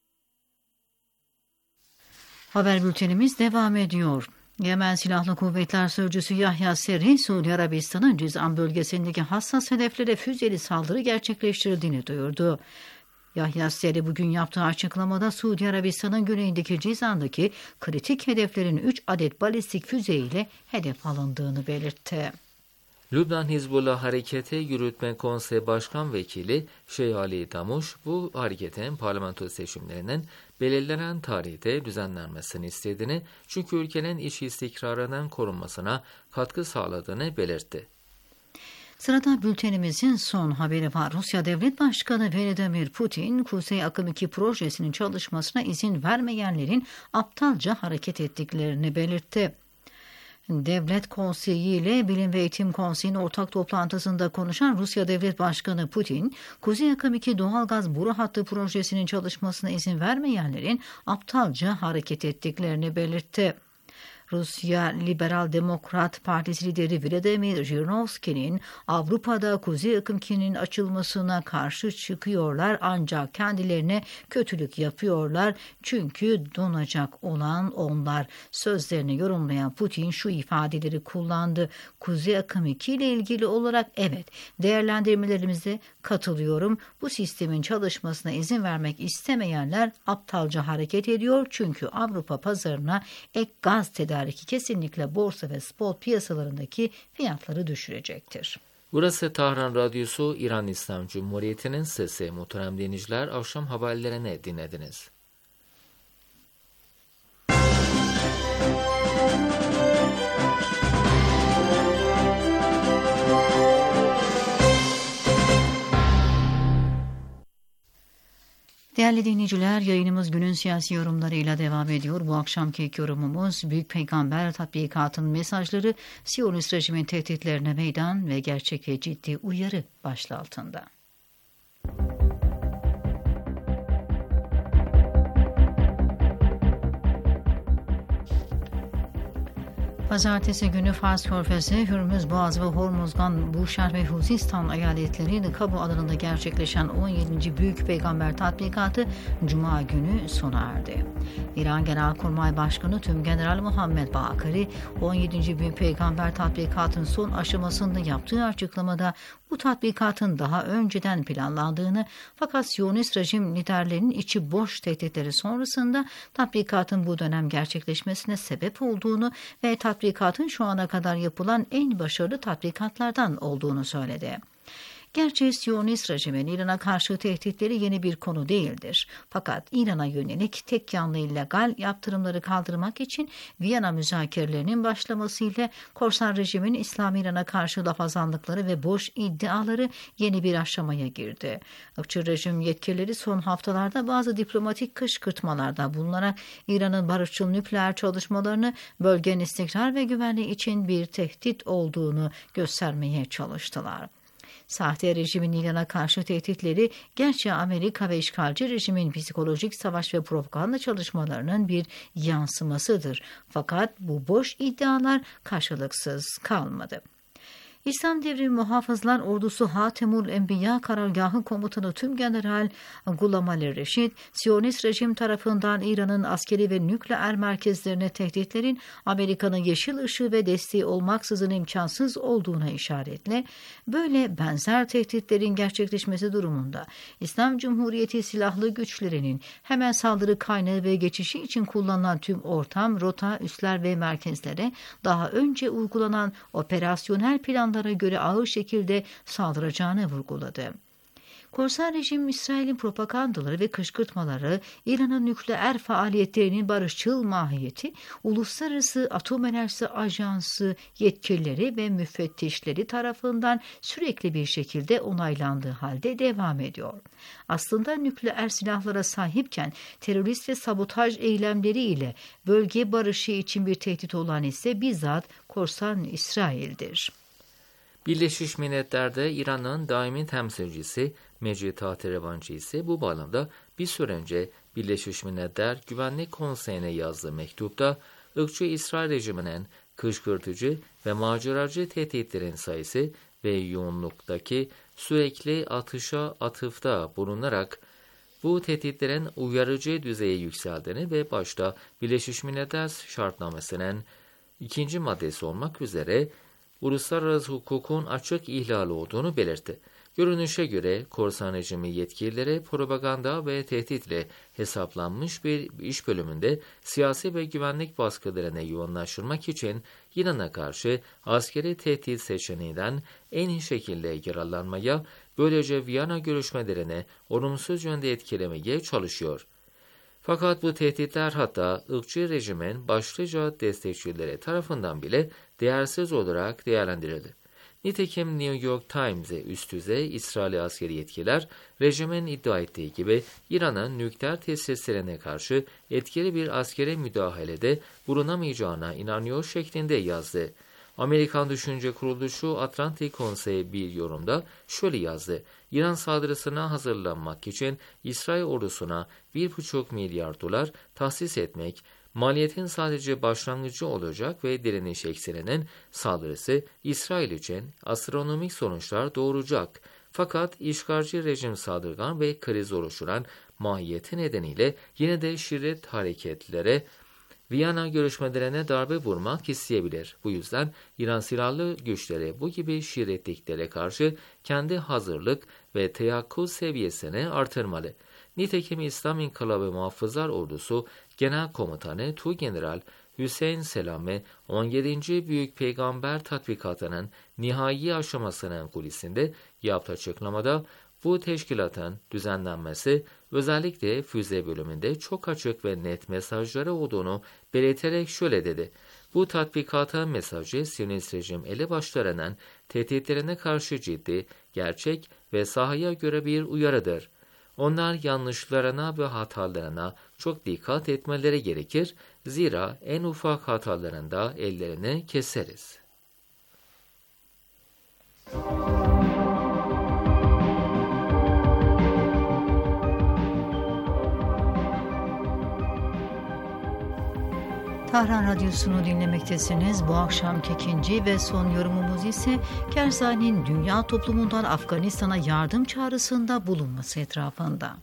Haber bültenimiz devam ediyor. Yemen Silahlı Kuvvetler Sözcüsü Yahya Seri, Suudi Arabistan'ın Cizan bölgesindeki hassas hedeflere füzeli saldırı gerçekleştirdiğini duyurdu. Yahya Seri bugün yaptığı açıklamada Suudi Arabistan'ın güneyindeki Cizan'daki kritik hedeflerin üç adet balistik füze ile hedef alındığını belirtti. Lübnan Hizbullah Hareketi Yürütme Konseyi Başkan Vekili Şeyh Ali Damuş, bu hareketin parlamento seçimlerinin belirlenen tarihte düzenlenmesini istediğini, çünkü ülkenin iç istikrarının korunmasına katkı sağladığını belirtti. Sırada bültenimizin son haberi var. Rusya Devlet Başkanı Vladimir Putin, Kuzey Akım iki projesinin çalışmasına izin vermeyenlerin aptalca hareket ettiklerini belirtti. Devlet Konseyi ile Bilim ve Eğitim Konseyi'nin ortak toplantısında konuşan Rusya Devlet Başkanı Putin, Kuzey Akım iki doğalgaz boru hattı projesinin çalışmasına izin vermeyenlerin aptalca hareket ettiklerini belirtti. Rusya Liberal Demokrat Partisi lideri Vladimir Zhirinovski'nin Avrupa'da Kuzey Akım iki'nin açılmasına karşı çıkıyorlar, ancak kendilerine kötülük yapıyorlar çünkü donacak olan onlar. Sözlerini yorumlayan Putin şu ifadeleri kullandı. Kuzey Akım iki ile ilgili olarak evet, değerlendirmelerimize katılıyorum. Bu sistemin çalışmasına izin vermek istemeyenler aptalca hareket ediyor, çünkü Avrupa pazarına ek gaz tedariki kesinlikle borsa ve spot piyasalarındaki fiyatları düşürecektir. Burası Tahran Radyosu, İran İslam Cumhuriyeti'nin sesi. Muhterem dinleyiciler, akşam haberlerini dinlediniz. Değerli dinleyiciler, yayınımız günün siyasi yorumlarıyla devam ediyor. Bu akşamki ilk yorumumuz Büyük Peygamber tatbikatının mesajları, Siyonist rejimin tehditlerine meydan ve gerçek ve ciddi uyarı başlığı altında. Pazartesi günü Fars Körfezi, Hürmüz Boğazı ve Hormuzgan, Buşer ve Huzistan eyaletleri Kabu alanında gerçekleşen on yedinci Büyük Peygamber Tatbikatı Cuma günü sona erdi. İran Genelkurmay Başkanı Tümgeneral Muhammed Bakari, on yedinci Büyük Peygamber Tatbikatının son aşamasında yaptığı açıklamada bu tatbikatın daha önceden planlandığını fakat Siyonist rejim liderlerinin içi boş tehditleri sonrasında tatbikatın bu dönem gerçekleşmesine sebep olduğunu ve tatbikatın şu ana kadar yapılan en başarılı tatbikatlardan olduğunu söyledi. Gerçi Siyonist rejimin İran'a karşı tehditleri yeni bir konu değildir. Fakat İran'a yönelik tek yanlı illegal yaptırımları kaldırmak için Viyana müzakerelerinin başlamasıyla korsan rejimin İslam İran'a karşı lafazanlıkları ve boş iddiaları yeni bir aşamaya girdi. Irkçı rejim yetkilileri son haftalarda bazı diplomatik kışkırtmalarda bulunarak İran'ın barışçıl nükleer çalışmalarını bölgenin istikrar ve güvenliği için bir tehdit olduğunu göstermeye çalıştılar. Sahte rejimin İran'a karşı tehditleri gerçi Amerika ve işgalci rejimin psikolojik savaş ve propaganda çalışmalarının bir yansımasıdır. Fakat bu boş iddialar karşılıksız kalmadı. İslam Devrimi Muhafızlar Ordusu Hatemul Enbiya Karargahı Komutanı Tümgeneral Gulam Ali Reşit, Siyonist rejim tarafından İran'ın askeri ve nükleer merkezlerine tehditlerin Amerika'nın yeşil ışığı ve desteği olmaksızın imkansız olduğuna işaretle, böyle benzer tehditlerin gerçekleşmesi durumunda İslam Cumhuriyeti silahlı güçlerinin hemen saldırı kaynağı ve geçişi için kullanılan tüm ortam, rota, üsler ve merkezlere daha önce uygulanan operasyonel planlar göre ağır şekilde saldıracağını vurguladı. Korsan rejim İsrail'in propagandaları ve kışkırtmaları, İran'ın nükleer faaliyetlerinin barışçıl mahiyeti, Uluslararası Atom Enerjisi Ajansı yetkilileri ve müfettişleri tarafından sürekli bir şekilde onaylandığı halde devam ediyor. Aslında nükleer silahlara sahipken terörist ve sabotaj eylemleriyle bölge barışı için bir tehdit olan ise bizzat korsan İsrail'dir. Birleşmiş Milletler'de İran'ın daimi temsilcisi Mecid Tahterevanci ise bu bağlamda bir süre önce Birleşmiş Milletler Güvenlik Konseyi'ne yazdığı mektupta ırkçı İsrail rejiminin kışkırtıcı ve maceracı tehditlerin sayısı ve yoğunluktaki sürekli atışa atıfta bulunarak bu tehditlerin uyarıcı düzeye yükseldiğini ve başta Birleşmiş Milletler Şartnamesi'nin ikinci maddesi olmak üzere uluslararası hukukun açık ihlali olduğunu belirtti. Görünüşe göre korsan rejimi yetkilileri propaganda ve tehditle hesaplanmış bir iş bölümünde siyasi ve güvenlik baskılarına yoğunlaştırmak için İran'a karşı askeri tehdit seçeneğinden en iyi şekilde yararlanmaya, böylece Viyana görüşmelerine olumsuz yönde etkilemeye çalışıyor. Fakat bu tehditler hatta ırkçı rejimin başlıca destekçileri tarafından bile değersiz olarak değerlendirildi. Nitekim New York Times'e üst düzey İsrail askeri yetkililer, rejimin iddia ettiği gibi İran'ın nükleer tesislerine karşı etkili bir askeri müdahalede bulunamayacağına inanıyor şeklinde yazdı. Amerikan Düşünce Kuruluşu Atlantik Konseyi bir yorumda şöyle yazdı: İran saldırısına hazırlanmak için İsrail ordusuna bir buçuk milyar dolar tahsis etmek, maliyetin sadece başlangıcı olacak ve direniş ekseninin saldırısı İsrail için astronomik sonuçlar doğuracak. Fakat işgalci rejim saldırgan ve kriz oluşturan mahiyeti nedeniyle yine de şiddet hareketlere, Viyana görüşmelerine darbe vurmak isteyebilir. Bu yüzden İran silahlı güçleri bu gibi şiddetliklere karşı kendi hazırlık ve teyakkuz seviyesini artırmalı. Nitekim İslam İnkılabı Muhafızlar Ordusu Genel Komutanı Tuğgeneral Hüseyin Selami, on yedinci Büyük Peygamber Tatbikatı'nın nihai aşamasının kulisinde yaptığı açıklamada, bu teşkilatın düzenlenmesi özellikle füze bölümünde çok açık ve net mesajları olduğunu belirterek şöyle dedi: Bu tatbikata mesajı Siyonist rejim elebaşlarının tehditlerine karşı ciddi, gerçek ve sahaya göre bir uyarıdır. Onlar yanlışlarına ve hatalarına çok dikkat etmeleri gerekir, zira en ufak hatalarında ellerini keseriz. Tahran Radyosu'nu dinlemektesiniz. Bu akşamki ikinci ve son yorumumuz ise Karzai'nin dünya toplumundan Afganistan'a yardım çağrısında bulunması etrafında.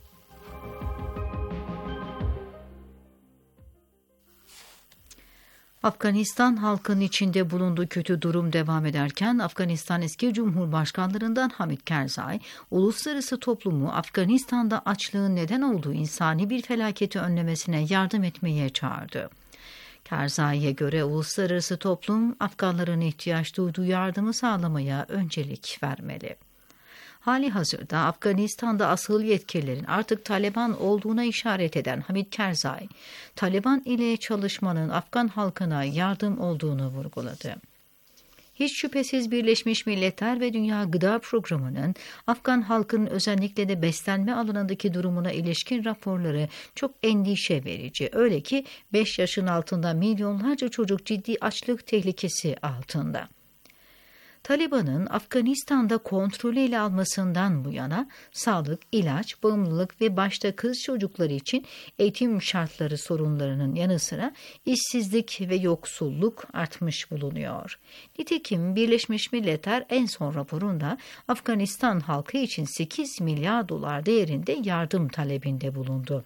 Afganistan halkının içinde bulunduğu kötü durum devam ederken Afganistan eski Cumhurbaşkanlarından Hamid Karzai, uluslararası toplumu Afganistan'da açlığın neden olduğu insani bir felaketi önlemesine yardım etmeye çağırdı. Karzai'ye göre uluslararası toplum Afganların ihtiyaç duyduğu yardımı sağlamaya öncelik vermeli. Hali hazırda Afganistan'da asıl yetkililerin artık Taliban olduğuna işaret eden Hamid Karzai, Taliban ile çalışmanın Afgan halkına yardım olduğunu vurguladı. Hiç şüphesiz Birleşmiş Milletler ve Dünya Gıda Programı'nın Afgan halkının özellikle de beslenme alanındaki durumuna ilişkin raporları çok endişe verici. Öyle ki beş yaşın altında milyonlarca çocuk ciddi açlık tehlikesi altında. Taliban'ın Afganistan'da kontrolü ele almasından bu yana sağlık, ilaç, bağımlılık ve başta kız çocukları için eğitim şartları sorunlarının yanı sıra işsizlik ve yoksulluk artmış bulunuyor. Nitekim Birleşmiş Milletler en son raporunda Afganistan halkı için sekiz milyar dolar değerinde yardım talebinde bulundu.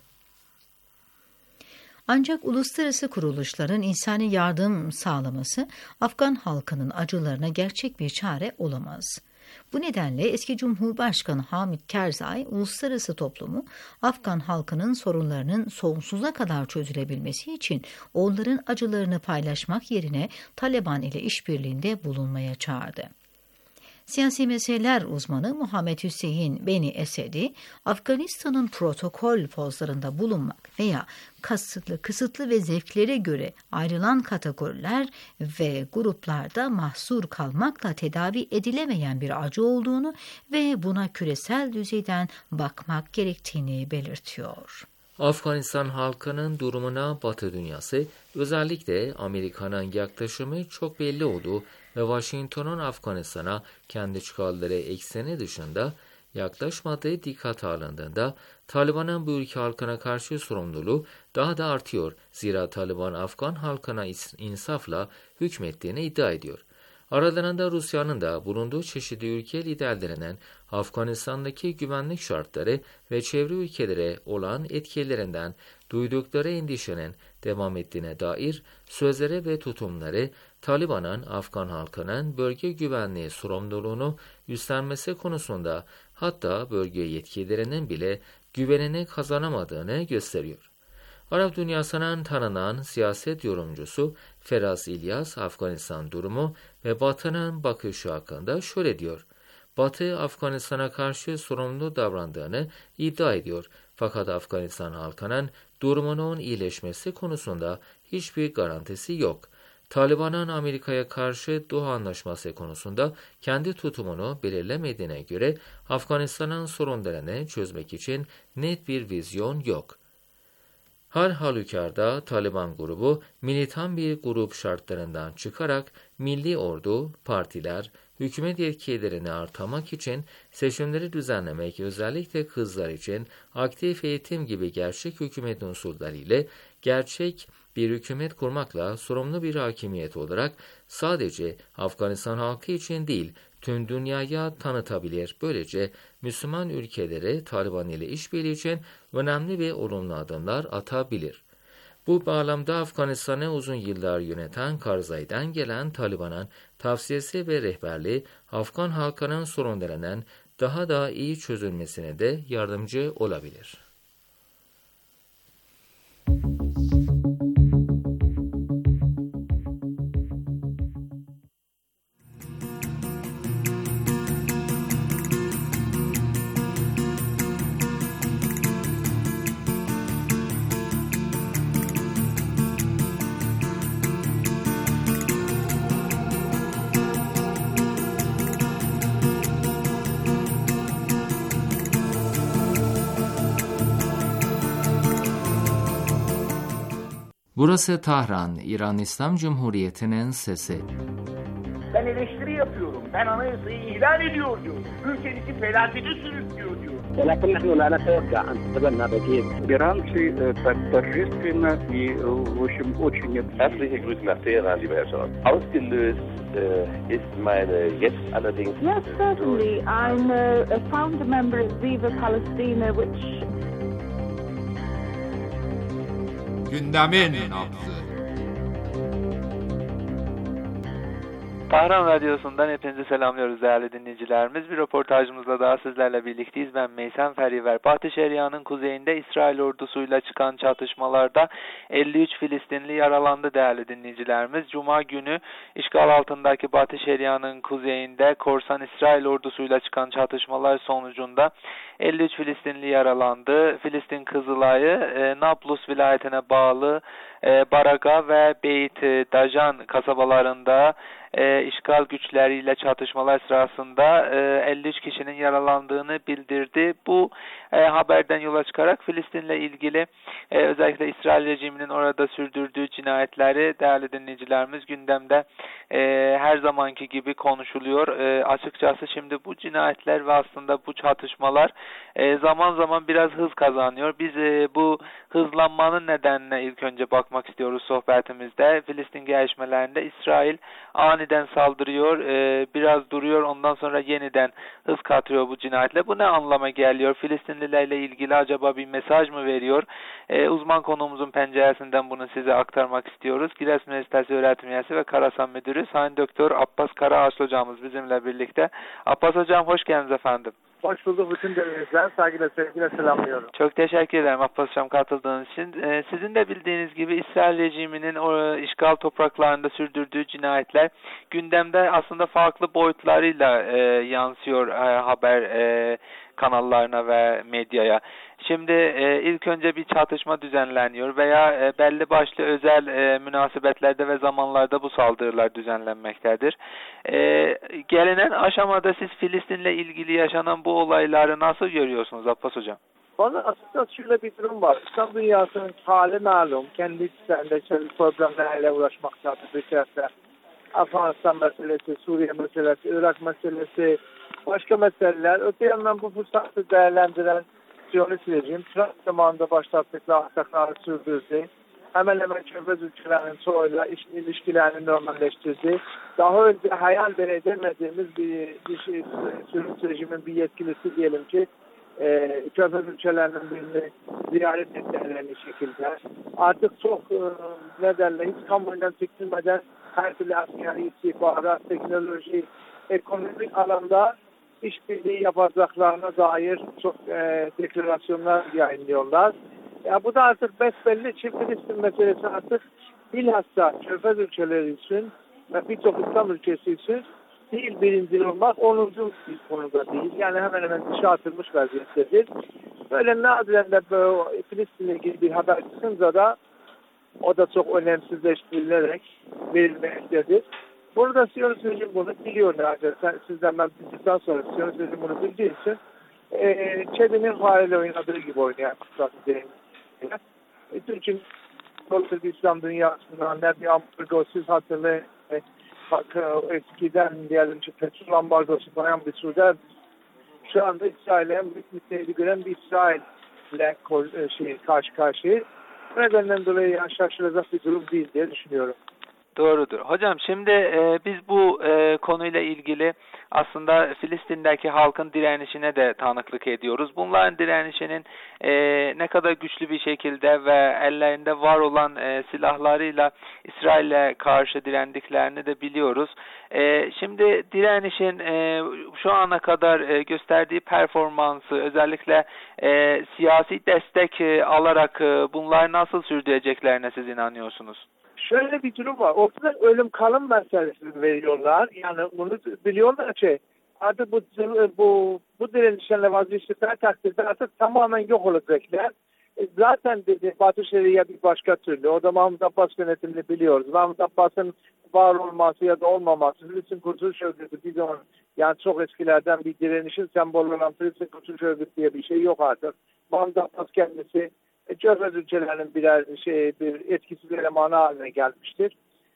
Ancak uluslararası kuruluşların insani yardım sağlaması Afgan halkının acılarına gerçek bir çare olamaz. Bu nedenle eski Cumhurbaşkanı Hamid Karzai, uluslararası toplumu Afgan halkının sorunlarının sonsuza kadar çözülebilmesi için onların acılarını paylaşmak yerine Taliban ile işbirliğinde bulunmaya çağırdı. Siyasi meseleler uzmanı Muhammed Hüseyin Beni Esedi, Afganistan'ın protokol pozlarında bulunmak veya kısıtlı, kısıtlı ve zevklere göre ayrılan kategoriler ve gruplarda mahsur kalmakla tedavi edilemeyen bir acı olduğunu ve buna küresel düzeyden bakmak gerektiğini belirtiyor. Afganistan halkının durumuna Batı dünyası, özellikle Amerika'nın yaklaşımı çok belli olduğu ve Washington'un Afganistan'a kendi çıkarları ekseni dışında yaklaşmadığı dikkat alındığında Taliban'ın bu ülke halkına karşı sorumluluğu daha da artıyor. Zira Taliban Afgan halkına insafla hükmettiğini iddia ediyor. Aralarında Rusya'nın da bulunduğu çeşitli ülke liderlerinin Afganistan'daki güvenlik şartları ve çevre ülkelere olan etkilerinden duydukları endişenin devam ettiğine dair sözleri ve tutumları Taliban'ın Afgan halkının bölge güvenliği sorumluluğunu üstlenmesi konusunda hatta bölge yetkililerinin bile güvenini kazanamadığını gösteriyor. Arap dünyasının tanınan siyaset yorumcusu Feraz İlyas, Afganistan durumu ve Batı'nın bakışı hakkında şöyle diyor. Batı, Afganistan'a karşı sorumlu davrandığını iddia ediyor. Fakat Afganistan halkının durumunun iyileşmesi konusunda hiçbir garantisi yok. Taliban'ın Amerika'ya karşı Doha Anlaşması konusunda kendi tutumunu belirlemediğine göre Afganistan'ın sorunlarını çözmek için net bir vizyon yok. Her halükarda Taliban grubu militan bir grup şartlarından çıkarak milli ordu, partiler, hükümet yetkilerini artırmak için seçimleri düzenlemek, özellikle kızlar için aktif eğitim gibi gerçek hükümet unsurları ile gerçek bir hükümet kurmakla sorumlu bir hakimiyet olarak sadece Afganistan halkı için değil, tüm dünyaya tanıtabilir. Böylece Müslüman ülkeleri Taliban ile işbirliği için önemli ve olumlu adımlar atabilir. Bu bağlamda Afganistan'ı uzun yıllar yöneten Karzai'den gelen Taliban'ın tavsiyesi ve rehberliği Afgan halkının sorunlarının daha da iyi çözülmesine de yardımcı olabilir. Burası Tahran, İran İslam Cumhuriyeti'nin sesi. Ben eleştiri yapıyorum. Ben anayasayı ihlal ediyor diyor. Ülkemizi felakete sürüklüyor diyor. ولكن نحن لا نتوقع أن تتبنى بديل. Иранцы торжественно и, в общем, очень... Herzliche Grüße nach Teheran, lieber Herr Scholz. Ausgelöst äh, ist meine jetzt allerdings... Yes, certainly. I'm a, a founder member of Viva Palestina, which... Gündemin nabzı. Tahran Radyosu'ndan hepinizi selamlıyoruz değerli dinleyicilerimiz. Bir röportajımızla daha sizlerle birlikteyiz. Ben Meysen Feriver. Batı Şeria'nın kuzeyinde İsrail ordusuyla çıkan çatışmalarda elli üç Filistinli yaralandı değerli dinleyicilerimiz. Cuma günü işgal altındaki Batı Şeria'nın kuzeyinde korsan İsrail ordusuyla çıkan çatışmalar sonucunda elli üç Filistinli yaralandı. Filistin Kızılay'ı e, Nablus vilayetine bağlı e, Baraga ve Beit Dajan kasabalarında E, işgal güçleriyle çatışmalar sırasında e, elli üç kişinin yaralandığını bildirdi. Bu e, haberden yola çıkarak Filistin'le ilgili e, özellikle İsrail rejiminin orada sürdürdüğü cinayetleri değerli dinleyicilerimiz gündemde e, her zamanki gibi konuşuluyor. E, açıkçası şimdi bu cinayetler ve aslında bu çatışmalar e, zaman zaman biraz hız kazanıyor. Biz e, bu hızlanmanın nedenine ilk önce bakmak istiyoruz sohbetimizde. Filistin gelişmelerinde İsrail aniden saldırıyor, e, biraz duruyor, ondan sonra yeniden hız katıyor bu cinayetle. Bu ne anlama geliyor? Filistinlilerle ilgili acaba bir mesaj mı veriyor? E, uzman konuğumuzun penceresinden bunu size aktarmak istiyoruz. Giresun Üniversitesi öğretim üyesi ve Karasan Müdürü Sayın Doktor Abbas Karaağaçlı hocamız bizimle birlikte. Abbas hocam hoş geldiniz efendim. Hoş bulduk. Bütün dinleyiciler saygıyla sevgiyle selamlıyorum. Çok teşekkür ederim Abbas hocam katıldığınız için. Ee, sizin de bildiğiniz gibi İsrail rejiminin o işgal topraklarında sürdürdüğü cinayetler gündemde aslında farklı boyutlarıyla e, yansıyor e, haber e, kanallarına ve medyaya. Şimdi e, ilk önce bir çatışma düzenleniyor veya e, belli başlı özel e, münasebetlerde ve zamanlarda bu saldırılar düzenlenmektedir. E, gelinen aşamada siz Filistin'le ilgili yaşanan bu olayları nasıl görüyorsunuz Abbas hocam? Bana aslında şöyle bir durum var. İslam dünyasının hali malum. Kendi içlerinde problemlerle uğraşmaktadır bir tarafta. Afganistan meselesi, Suriye meselesi, Irak meselesi, başka meseleler. Öte yandan bu fırsatı değerlendiren Siyonist rejim, Trump zamanında başlattıkları atakları sürdürdü. Hemen hemen çömez ülkelerinin çoğuyla ilişkilerini normalleştirdi. Daha önce hayal bile edemediğimiz bir, bir şey, Siyonist rejimin bir yetkilisi diyelim ki, e, çömez ülkelerinin birini ziyaret ettiler şekilde. Artık çok e, nedenle hiç kamuoyundan çekilmeden her türlü askeri istihbarat, teknoloji, ekonomik alanda işbirliği yapacaklarına dair çok e, deklarasyonlar yayınlıyorlar. Ya bu da artık besbelli çift Filistin meselesi artık bilhassa Körfez ülkeleri için ve birçok İslam ülkesi için değil birinci olmak onuncu bir konuda değil. Yani hemen hemen dışa atılmış vaziyettedir. Böyle nadiren de böyle Filistin'le ilgili bir haber çıkınca da o da çok önemsizleştirilerek verilmektedir. Burada Siyonist rejim bunu biliyor zaten. Sizden ben bildikten sonra Siyonist rejim bunu bildiği için e, Çebi'nin fareyle oynadığı gibi oynayan kıssası değil. E, Türk'ün Türk İslam dünyasından ne bir ambargo siz hatırlayın. E, bak eskiden diyelim ki petrol ambargosu falan bir süre şu anda İsrail'e en büyük müttefiki gören bir İsrail'le şey, karşı karşıyayız. Bu nedenden dolayı yani şaşıracak bir durum değil diye düşünüyorum. Doğrudur. Hocam şimdi e, biz bu e, konuyla ilgili aslında Filistin'deki halkın direnişine de tanıklık ediyoruz. Bunların direnişinin e, ne kadar güçlü bir şekilde ve ellerinde var olan e, silahlarıyla İsrail'e karşı direndiklerini de biliyoruz. E, şimdi direnişin e, şu ana kadar e, gösterdiği performansı özellikle e, siyasi destek e, alarak e, bunlar nasıl sürdüreceklerine siz inanıyorsunuz? Şöyle bir durum var. Ortada ölüm kalım meselesi veriyorlar. Yani bunu biliyorlar ki artık bu bu bu direnişlerle vazgeçtikleri takdirde artık tamamen yok olacaklar. E zaten dedi Batı Şeria bir başka türlü. O da Mahmut Abbas yönetimini biliyoruz. Mahmut Abbas'ın var olması ya da olmaması Filistin Kurtuluş Örgütü biz onun yani çok eskilerden bir direnişin sembolü olan Filistin Kurtuluş Örgütü diye bir şey yok artık. Mahmut Abbas kendisi Körfez ülkelerinin birer şey bir etkisiz elemanı haline gelmiştir.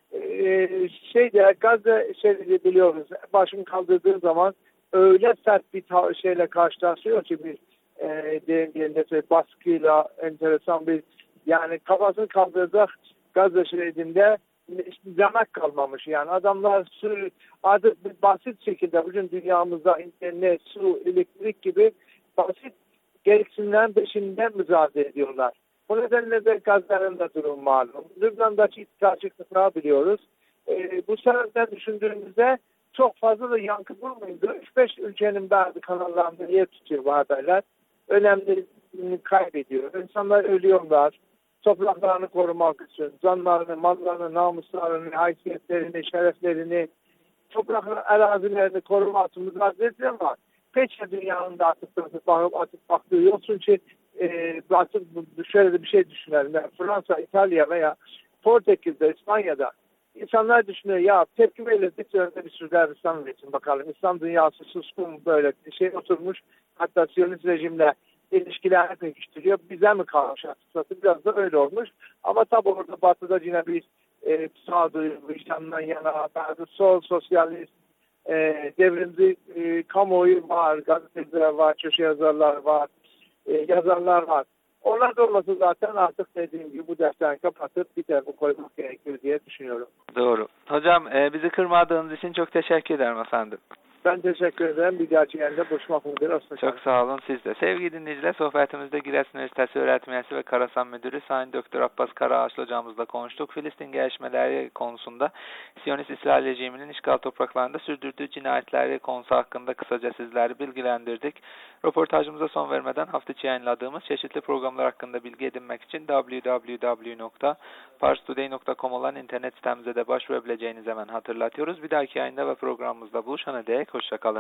Ee, şeyde Gazze şeridi biliyoruz. Başını kaldırdığı zaman öyle sert bir ta- şeyle karşılaşıyor ki bir e, de, baskıyla enteresan bir yani kafasını kaldıracak Gazze şeridinde zaman kalmamış. Yani adamlar su, artık basit şekilde bugün dünyamızda internet, su, elektrik gibi basit gereksinimlerin peşinde mücadele ediyorlar. Bu nedenle de Gazze'nin de durum malum. Lübnan'daki açıklıkları biliyoruz. Ee, bu sebepten düşündüğümüzde çok fazla da yankı bulmayınca üç beş ülkenin bazı kanallarında yer tutuyor bu haberler. Önemliliğini kaybediyor. İnsanlar ölüyorlar. Topraklarını korumak için, canlarını, mallarını, namuslarını, haysiyetlerini, şereflerini, toprak arazilerini korumak için mücadele ediyor ama peçe dünyanın da atıp atıp bakıp atıp baktığı yok. Çünkü e, atıp şöyle de bir şey düşünelim. Yani Fransa, İtalya veya Portekiz'de, İspanya'da insanlar düşünüyor ya tepki verildik önünde bir sürü Arabistan üretim bakalım. İslam dünyası suskun böyle bir şey oturmuş. Hatta Siyonist rejimle ilişkilerini pekiştiriyor. Bize mi kalmış açıkçası? Biraz da öyle olmuş. Ama tabi orada batıda yine bir e, sağduyu, vicdandan yana, bazı sol, sosyalist, e, devrimci e, kamuoyu var, gazeteciler var, köşe yazarlar var, e, yazarlar var. Onlar da olması zaten artık dediğim gibi bu derslerini kapatıp bir tarafa koymak gerekiyor diye düşünüyorum. Doğru. Hocam e, bizi kırmadığınız için çok teşekkür ederim efendim. Ben teşekkür ederim. Bir dahaki yayında buluşmak üzere. Çok sağ olun siz de. Sevgili dinleyiciler, sohbetimizde Giresun Üniversitesi öğretim üyesi ve Karasan Müdürü Sayın Doktor Abbas Karaağaçlı hocamızla konuştuk. Filistin gelişmeleri konusunda Siyonist İsrail rejiminin işgal topraklarında sürdürdüğü cinayetleri konusu hakkında kısaca sizleri bilgilendirdik. Röportajımıza son vermeden hafta içi yayınladığımız çeşitli programlar hakkında bilgi edinmek için double-u double-u double-u nokta pars today nokta com olan internet sitemize de başvurabileceğinizi hemen hatırlatıyoruz. Bir dahaki yayında ve programımızda buluşana dek hoşçakalın.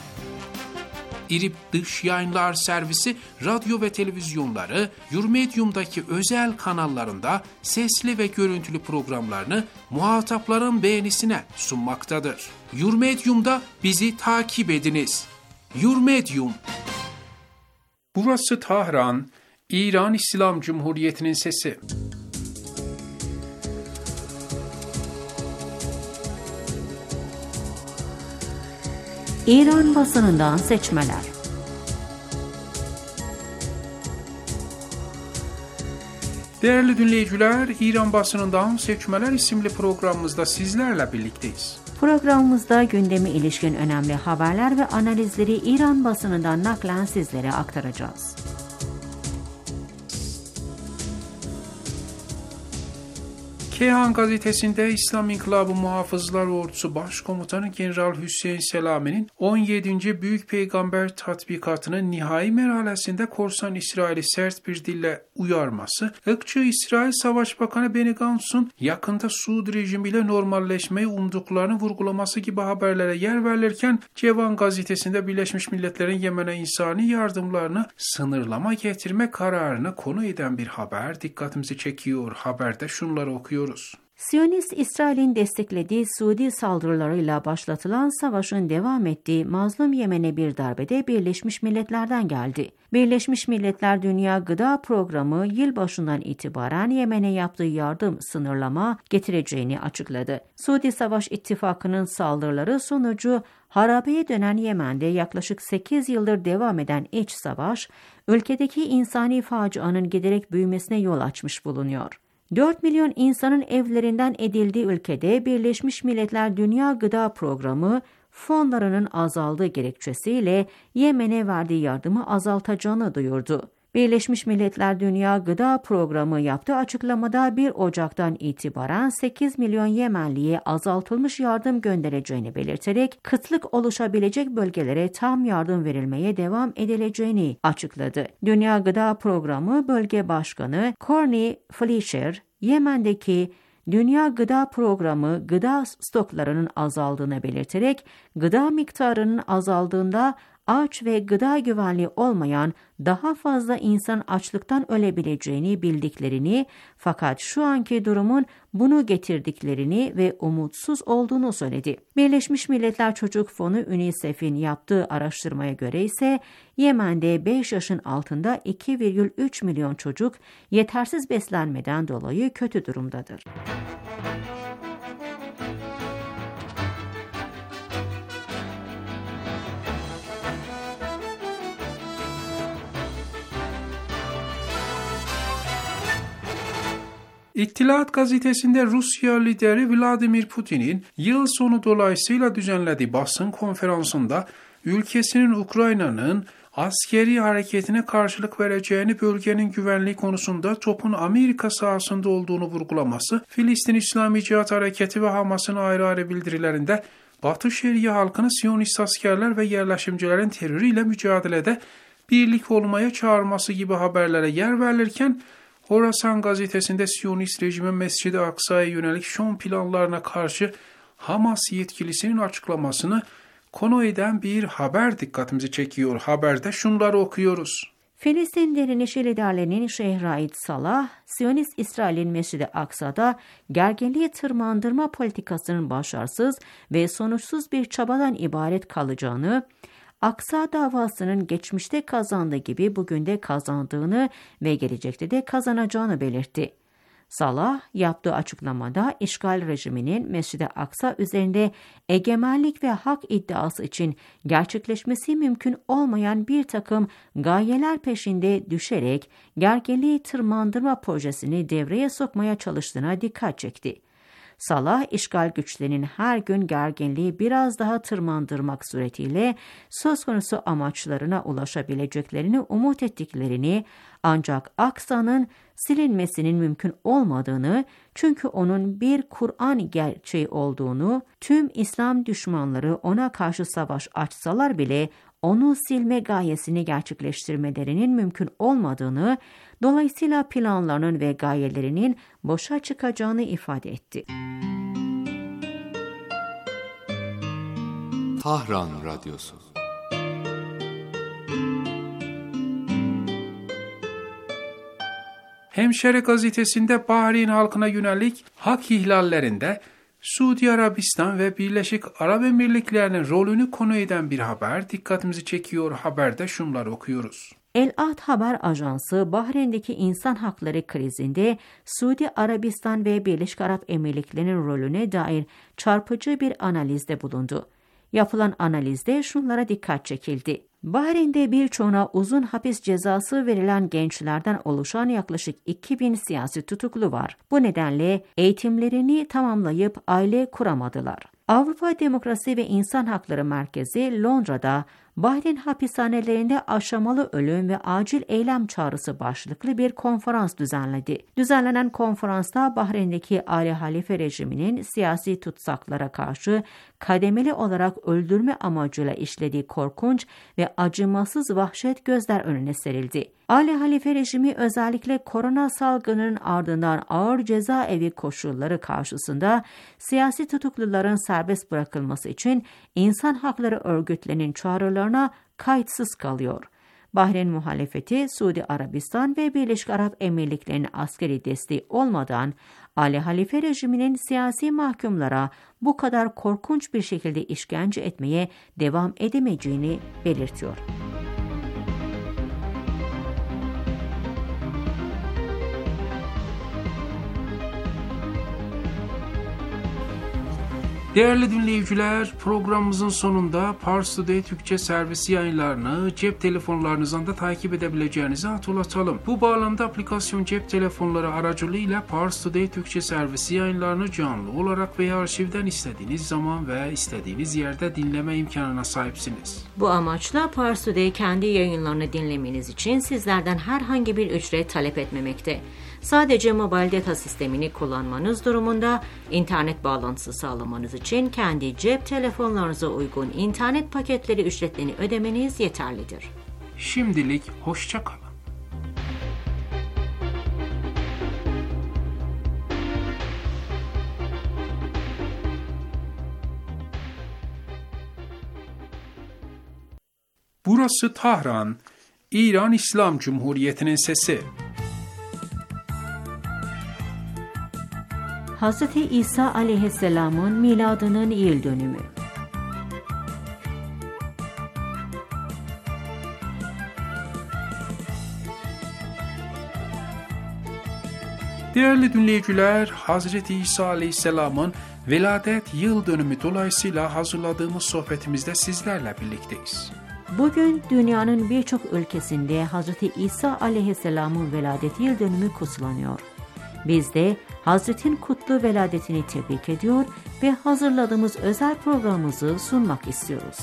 İrip Dış Yayınlar Servisi radyo ve televizyonları Yurmedium'daki özel kanallarında sesli ve görüntülü programlarını muhatapların beğenisine sunmaktadır. Yurmedium'da bizi takip ediniz. Yurmedium. Burası Tahran, İran İslam Cumhuriyeti'nin sesi. İran basınından seçmeler. Değerli dinleyiciler, İran basınından seçmeler isimli programımızda sizlerle birlikteyiz. Programımızda gündeme ilişkin önemli haberler ve analizleri İran basınından naklen sizlere aktaracağız. Kehan gazetesinde İslam İnkılabı Muhafızlar Ordusu Başkomutanı General Hüseyin Selami'nin on yedinci Büyük Peygamber tatbikatının nihai merhalesinde korsan İsrail'i sert bir dille uyarması, ırkçı İsrail Savaş Bakanı Benny Gantz'un yakında Suud rejimiyle normalleşmeyi umduklarını vurgulaması gibi haberlere yer verilirken, Cevan gazetesinde Birleşmiş Milletler'in Yemen'e insani yardımlarını sınırlama getirme kararını konu eden bir haber dikkatimizi çekiyor. Haberde şunları okuyoruz. Siyonist İsrail'in desteklediği Suudi saldırılarıyla başlatılan savaşın devam ettiği mazlum Yemen'e bir darbede Birleşmiş Milletler'den geldi. Birleşmiş Milletler Dünya Gıda Programı yılbaşından itibaren Yemen'e yaptığı yardım sınırlama getireceğini açıkladı. Suudi Savaş İttifakı'nın saldırıları sonucu harabeye dönen Yemen'de yaklaşık sekiz yıldır devam eden iç savaş, ülkedeki insani facianın giderek büyümesine yol açmış bulunuyor. dört milyon insanın evlerinden edildiği ülkede Birleşmiş Milletler Dünya Gıda Programı fonlarının azaldığı gerekçesiyle Yemen'e verdiği yardımı azaltacağını duyurdu. Birleşmiş Milletler Dünya Gıda Programı yaptığı açıklamada bir Ocak'tan itibaren sekiz milyon Yemenliye azaltılmış yardım göndereceğini belirterek kıtlık oluşabilecek bölgelere tam yardım verilmeye devam edileceğini açıkladı. Dünya Gıda Programı Bölge Başkanı Corny Fleischer, Yemen'deki Dünya Gıda Programı gıda stoklarının azaldığını belirterek gıda miktarının azaldığında aç ve gıda güvenliği olmayan daha fazla insan açlıktan ölebileceğini bildiklerini, fakat şu anki durumun bunu getirdiklerini ve umutsuz olduğunu söyledi. Birleşmiş Milletler Çocuk Fonu UNICEF'in yaptığı araştırmaya göre ise Yemen'de beş yaşın altında iki virgül üç milyon çocuk yetersiz beslenmeden dolayı kötü durumdadır. İttihat gazetesinde Rusya lideri Vladimir Putin'in yıl sonu dolayısıyla düzenlediği basın konferansında ülkesinin Ukrayna'nın askeri hareketine karşılık vereceğini, bölgenin güvenliği konusunda topun Amerika sahasında olduğunu vurgulaması, Filistin İslami Cihat Hareketi ve Hamas'ın ayrı ayrı bildirilerinde Batı Şeria halkını Siyonist askerler ve yerleşimcilerin terörüyle mücadelede birlik olmaya çağırması gibi haberlere yer verilirken, Horasan gazetesinde Siyonist rejimin Mescid-i Aksa'ya yönelik şon planlarına karşı Hamas yetkilisinin açıklamasını konu eden bir haber dikkatimizi çekiyor. Haberde şunları okuyoruz. Filistin direnişi liderlerinin Şeyh Raid Salah, Siyonist İsrail'in Mescid-i Aksa'da gerginliği tırmandırma politikasının başarısız ve sonuçsuz bir çabadan ibaret kalacağını, Aksa davasının geçmişte kazandığı gibi bugün de kazandığını ve gelecekte de kazanacağını belirtti. Salah yaptığı açıklamada işgal rejiminin Mescid-i Aksa üzerinde egemenlik ve hak iddiası için gerçekleşmesi mümkün olmayan bir takım gayeler peşinde düşerek gerginliği tırmandırma projesini devreye sokmaya çalıştığına dikkat çekti. Salah, işgal güçlerinin her gün gerginliği biraz daha tırmandırmak suretiyle söz konusu amaçlarına ulaşabileceklerini umut ettiklerini, ancak Aksa'nın silinmesinin mümkün olmadığını, çünkü onun bir Kur'an gerçeği olduğunu, tüm İslam düşmanları ona karşı savaş açsalar bile onu silme gayesini gerçekleştirmelerinin mümkün olmadığını, dolayısıyla planlarının ve gayelerinin boşa çıkacağını ifade etti. Tahran Radyosu. Hemşire gazetesinde Bahreyn halkına yönelik hak ihlallerinde Suudi Arabistan ve Birleşik Arap Emirlikleri'nin rolünü konu eden bir haber dikkatimizi çekiyor. Haberde şunları okuyoruz. El-Ahd Haber Ajansı, Bahreyn'deki insan hakları krizinde Suudi Arabistan ve Birleşik Arap Emirlikleri'nin rolüne dair çarpıcı bir analizde bulundu. Yapılan analizde şunlara dikkat çekildi. Bahreyn'de birçoğuna uzun hapis cezası verilen gençlerden oluşan yaklaşık iki bin siyasi tutuklu var. Bu nedenle eğitimlerini tamamlayıp aile kuramadılar. Avrupa Demokrasi ve İnsan Hakları Merkezi Londra'da Bahreyn hapishanelerinde aşamalı ölüm ve acil eylem çağrısı başlıklı bir konferans düzenledi. Düzenlenen konferansta Bahreyn'deki Ali Halife rejiminin siyasi tutsaklara karşı kademeli olarak öldürme amacıyla işlediği korkunç ve acımasız vahşet gözler önüne serildi. Ali Halife rejimi özellikle korona salgınının ardından ağır cezaevi koşulları karşısında siyasi tutukluların serbest bırakılması için insan hakları örgütlerinin çağrılarına kayıtsız kalıyor. Bahreyn muhalefeti, Suudi Arabistan ve Birleşik Arap Emirlikleri'nin askeri desteği olmadan Ali Halife rejiminin siyasi mahkumlara bu kadar korkunç bir şekilde işkence etmeye devam edemeyeceğini belirtiyor. Değerli dinleyiciler, programımızın sonunda Pars Today Türkçe servisi yayınlarını cep telefonlarınızdan da takip edebileceğinizi hatırlatalım. Bu bağlamda aplikasyon cep telefonları aracılığıyla Pars Today Türkçe servisi yayınlarını canlı olarak veya arşivden istediğiniz zaman ve istediğiniz yerde dinleme imkanına sahipsiniz. Bu amaçla Pars Today kendi yayınlarını dinlemeniz için sizlerden herhangi bir ücret talep etmemekte. Sadece mobil data sistemini kullanmanız durumunda internet bağlantısı sağlamanız için kendi cep telefonlarınıza uygun internet paketleri ücretlerini ödemeniz yeterlidir. Şimdilik hoşça kalın. Burası Tahran, İran İslam Cumhuriyeti'nin sesi. Hazreti İsa aleyhisselamın miladının yıl dönümü. Değerli dinleyiciler, Hazreti İsa aleyhisselamın veladet yıl dönümü dolayısıyla hazırladığımız sohbetimizde sizlerle birlikteyiz. Bugün dünyanın birçok ülkesinde Hazreti İsa aleyhisselamın veladet yıl dönümü kutlanıyor. Biz de Hazret'in kutlu veladetini tebrik ediyor ve hazırladığımız özel programımızı sunmak istiyoruz.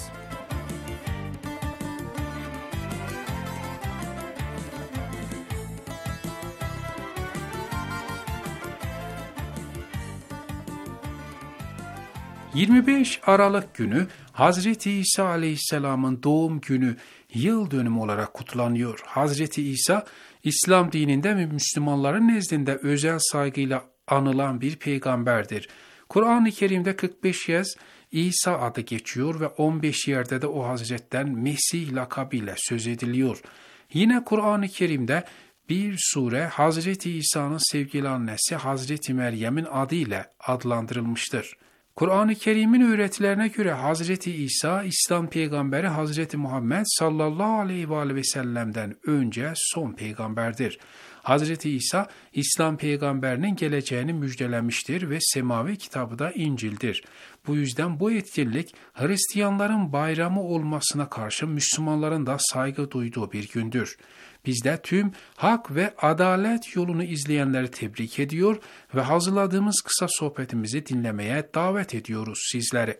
yirmi beş Aralık günü Hazreti İsa Aleyhisselam'ın doğum günü yıl dönümü olarak kutlanıyor. Hazreti İsa, İslam dininde ve Müslümanların nezdinde özel saygıyla anılan bir peygamberdir. Kur'an-ı Kerim'de kırk beş kez İsa adı geçiyor ve on beş yerde de o Hazret'ten Mesih lakabıyla söz ediliyor. Yine Kur'an-ı Kerim'de bir sure Hazreti İsa'nın sevgili annesi Hazreti Meryem'in adıyla adlandırılmıştır. Kur'an-ı Kerim'in öğretilerine göre Hazreti İsa, İslam peygamberi Hazreti Muhammed sallallahu aleyhi ve aleyhi ve sellem'den önce son peygamberdir. Hazreti İsa, İslam peygamberinin geleceğini müjdelemiştir ve semavi kitabı da İncil'dir. Bu yüzden bu etkinlik Hristiyanların bayramı olmasına karşı Müslümanların da saygı duyduğu bir gündür. Biz de tüm hak ve adalet yolunu izleyenleri tebrik ediyor ve hazırladığımız kısa sohbetimizi dinlemeye davet ediyoruz sizleri.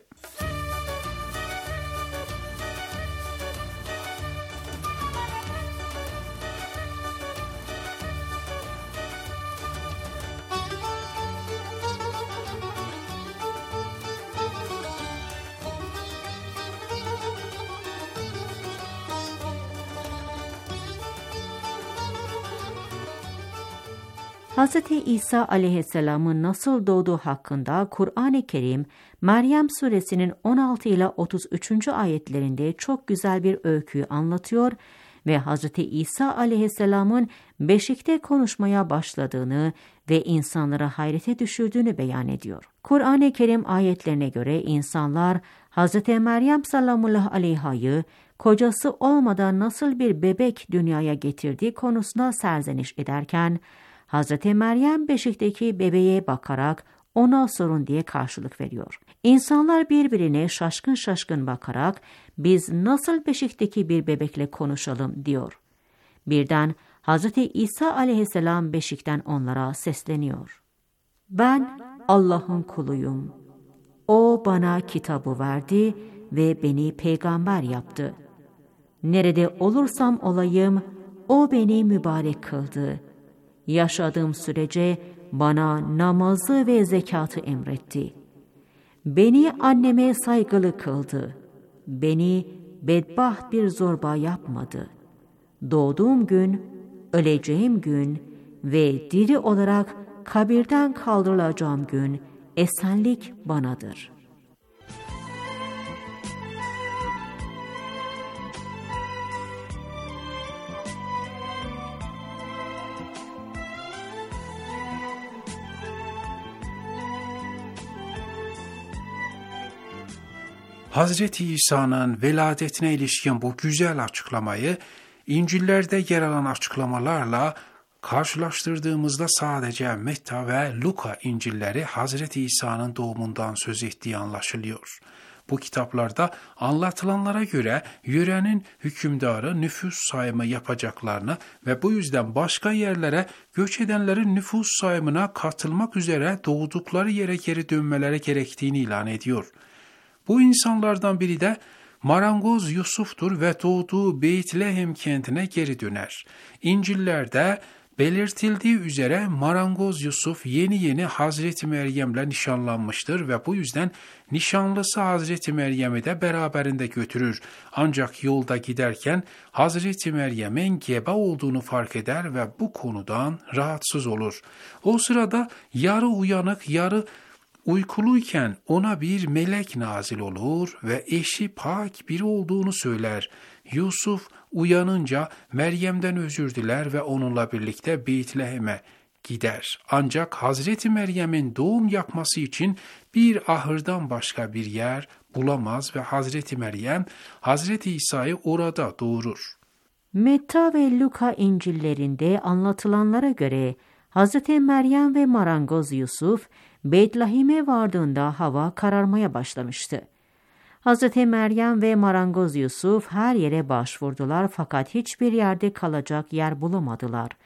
Hz. İsa aleyhisselamın nasıl doğduğu hakkında Kur'an-ı Kerim, Meryem suresinin on altı ile otuz üçüncü ayetlerinde çok güzel bir öyküyü anlatıyor ve Hz. İsa aleyhisselamın beşikte konuşmaya başladığını ve insanları hayrete düşürdüğünü beyan ediyor. Kur'an-ı Kerim ayetlerine göre insanlar Hz. Meryem sallallahu aleyha'yı kocası olmadan nasıl bir bebek dünyaya getirdiği konusuna serzeniş ederken, Hz. Meryem beşikteki bebeğe bakarak ona sorun diye karşılık veriyor. İnsanlar birbirine şaşkın şaşkın bakarak biz nasıl beşikteki bir bebekle konuşalım diyor. Birden Hz. İsa aleyhisselam beşikten onlara sesleniyor. Ben Allah'ın kuluyum. O bana kitabı verdi ve beni peygamber yaptı. Nerede olursam olayım o beni mübarek kıldı. Yaşadığım sürece bana namazı ve zekatı emretti. Beni anneme saygılı kıldı. Beni bedbaht bir zorba yapmadı. Doğduğum gün, öleceğim gün ve diri olarak kabirden kaldırılacağım gün esenlik banadır. Hazreti İsa'nın veladetine ilişkin bu güzel açıklamayı İncil'lerde yer alan açıklamalarla karşılaştırdığımızda sadece Metta ve Luka İncil'leri Hazreti İsa'nın doğumundan söz ettiği anlaşılıyor. Bu kitaplarda anlatılanlara göre yörenin hükümdarı nüfus sayımı yapacaklarını ve bu yüzden başka yerlere göç edenlerin nüfus sayımına katılmak üzere doğdukları yere geri dönmeleri gerektiğini ilan ediyor. Bu insanlardan biri de marangoz Yusuf'tur ve doğduğu Beytlehem kentine geri döner. İncil'lerde belirtildiği üzere marangoz Yusuf yeni yeni Hazreti Meryem'le nişanlanmıştır ve bu yüzden nişanlısı Hazreti Meryem'i de beraberinde götürür. Ancak yolda giderken Hazreti Meryem'in gebe olduğunu fark eder ve bu konudan rahatsız olur. O sırada yarı uyanık yarı uykuluyken ona bir melek nazil olur ve eşi pak biri olduğunu söyler. Yusuf uyanınca Meryem'den özür diler ve onunla birlikte Beytlehem'e gider. Ancak Hazreti Meryem'in doğum yapması için bir ahırdan başka bir yer bulamaz ve Hazreti Meryem Hazreti İsa'yı orada doğurur. Metta ve Luka İncil'lerinde anlatılanlara göre Hazreti Meryem ve marangoz Yusuf Beytlehem'e vardığında hava kararmaya başlamıştı. Hazreti Meryem ve marangoz Yusuf her yere başvurdular fakat hiçbir yerde kalacak yer bulamadılar.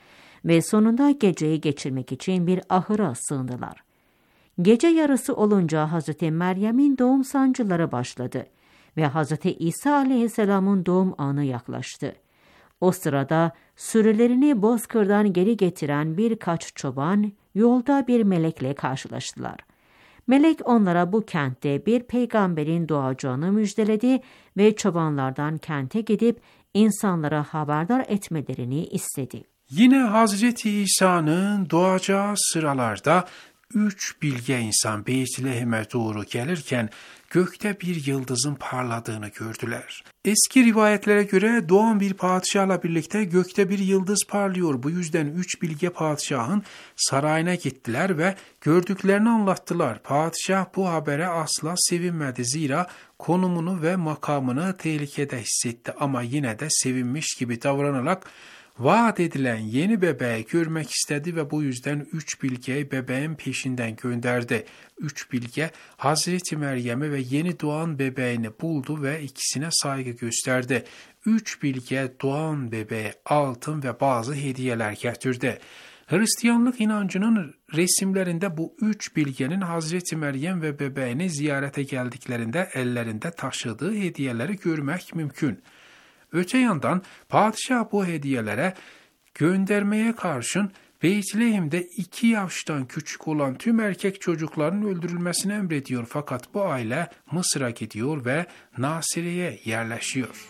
ve sonunda geceyi geçirmek için bir ahıra sığındılar. Gece yarısı olunca Hazreti Meryem'in doğum sancıları başladı ve Hazreti İsa aleyhisselamın doğum anı yaklaştı. O sırada sürülerini bozkırdan geri getiren birkaç çoban yolda bir melekle karşılaştılar. Melek onlara bu kentte bir peygamberin doğacağını müjdeledi ve çobanlardan kente gidip insanlara haberdar etmelerini istedi. Yine Hazreti İsa'nın doğacağı sıralarda üç bilge insan Beytlehem'e doğru gelirken gökte bir yıldızın parladığını gördüler. Eski rivayetlere göre doğan bir padişahla birlikte gökte bir yıldız parlıyor. Bu yüzden üç bilge padişahın sarayına gittiler ve gördüklerini anlattılar. Padişah bu habere asla sevinmedi, zira konumunu ve makamını tehlikede hissetti, ama yine de sevinmiş gibi davranarak vaat edilen yeni bebeği görmek istedi ve bu yüzden üç bilgeyi bebeğin peşinden gönderdi. Üç bilge Hazreti Meryem'i ve yeni doğan bebeğini buldu ve ikisine saygı gösterdi. Üç bilge doğan bebeğe altın ve bazı hediyeler getirdi. Hristiyanlık inancının resimlerinde bu üç bilgenin Hazreti Meryem ve bebeğini ziyarete geldiklerinde ellerinde taşıdığı hediyeleri görmek mümkün. Öte yandan padişah bu hediyelere göndermeye karşın Beytlehem'de iki yaştan küçük olan tüm erkek çocukların öldürülmesini emrediyor. Fakat bu aile Mısır'a gidiyor ve Nasire'ye yerleşiyor.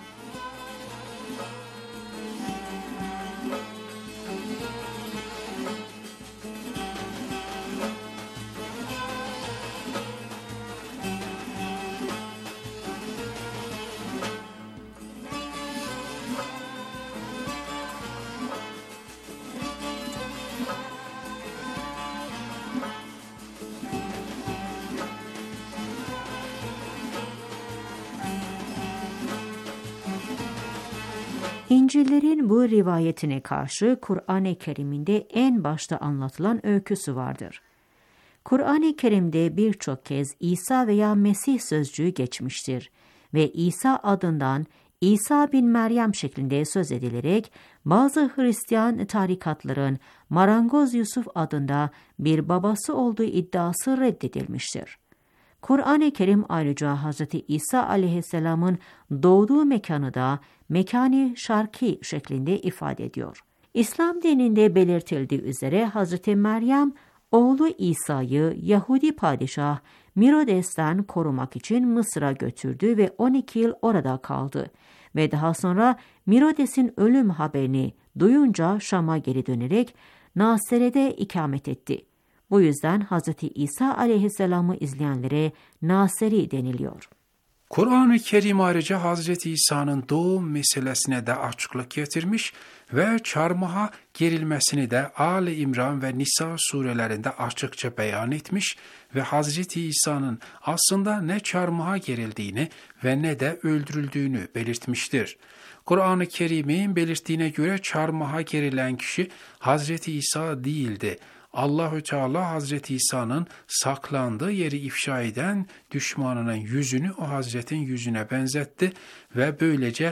İncil'lerin bu rivayetine karşı Kur'an-ı Kerim'inde en başta anlatılan öyküsü vardır. Kur'an-ı Kerim'de birçok kez İsa veya Mesih sözcüğü geçmiştir ve İsa adından İsa bin Meryem şeklinde söz edilerek bazı Hristiyan tarikatların Marangoz Yusuf adında bir babası olduğu iddiası reddedilmiştir. Kur'an-ı Kerim ayrıca Hz. İsa aleyhisselamın doğduğu mekanı da mekani şarki şeklinde ifade ediyor. İslam dininde belirtildiği üzere Hz. Meryem, oğlu İsa'yı Yahudi padişah Mirodes'ten korumak için Mısır'a götürdü ve on iki yıl orada kaldı ve daha sonra Mirodes'in ölüm haberini duyunca Şam'a geri dönerek Nasire'de ikamet etti. Bu yüzden Hz. İsa aleyhisselamı izleyenlere Naseri deniliyor. Kur'an-ı Kerim ayrıca Hazreti İsa'nın doğum meselesine de açıklık getirmiş ve çarmıha gerilmesini de Ali İmran ve Nisa surelerinde açıkça beyan etmiş ve Hazreti İsa'nın aslında ne çarmıha gerildiğini ve ne de öldürüldüğünü belirtmiştir. Kur'an-ı Kerim'in belirttiğine göre çarmıha gerilen kişi Hazreti İsa değildi. Allahü Teala Hazreti İsa'nın saklandığı yeri ifşa eden düşmanının yüzünü o Hazretin yüzüne benzetti ve böylece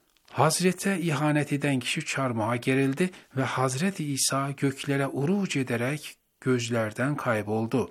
Hazrete ihanet eden kişi çarmıha gerildi ve Hazreti İsa göklere uruç ederek gözlerden kayboldu.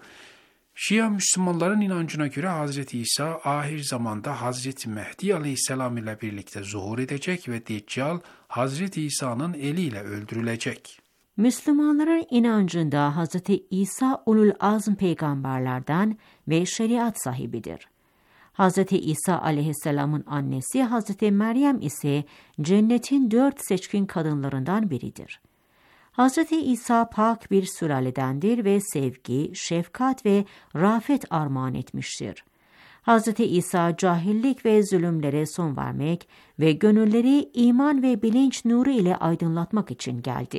Şia Müslümanların inancına göre Hazreti İsa ahir zamanda Hazreti Mehdi Aleyhisselam ile birlikte zuhur edecek ve Deccal Hazreti İsa'nın eliyle öldürülecek. Müslümanların inancında Hz. İsa ulul azm peygamberlerden ve şeriat sahibidir. Hz. İsa aleyhisselamın annesi Hz. Meryem ise cennetin dört seçkin kadınlarından biridir. Hz. İsa pak bir sülaledendir ve sevgi, şefkat ve rafet armağan etmiştir. Hz. İsa cahillik ve zulümlere son vermek ve gönülleri iman ve bilinç nuru ile aydınlatmak için geldi.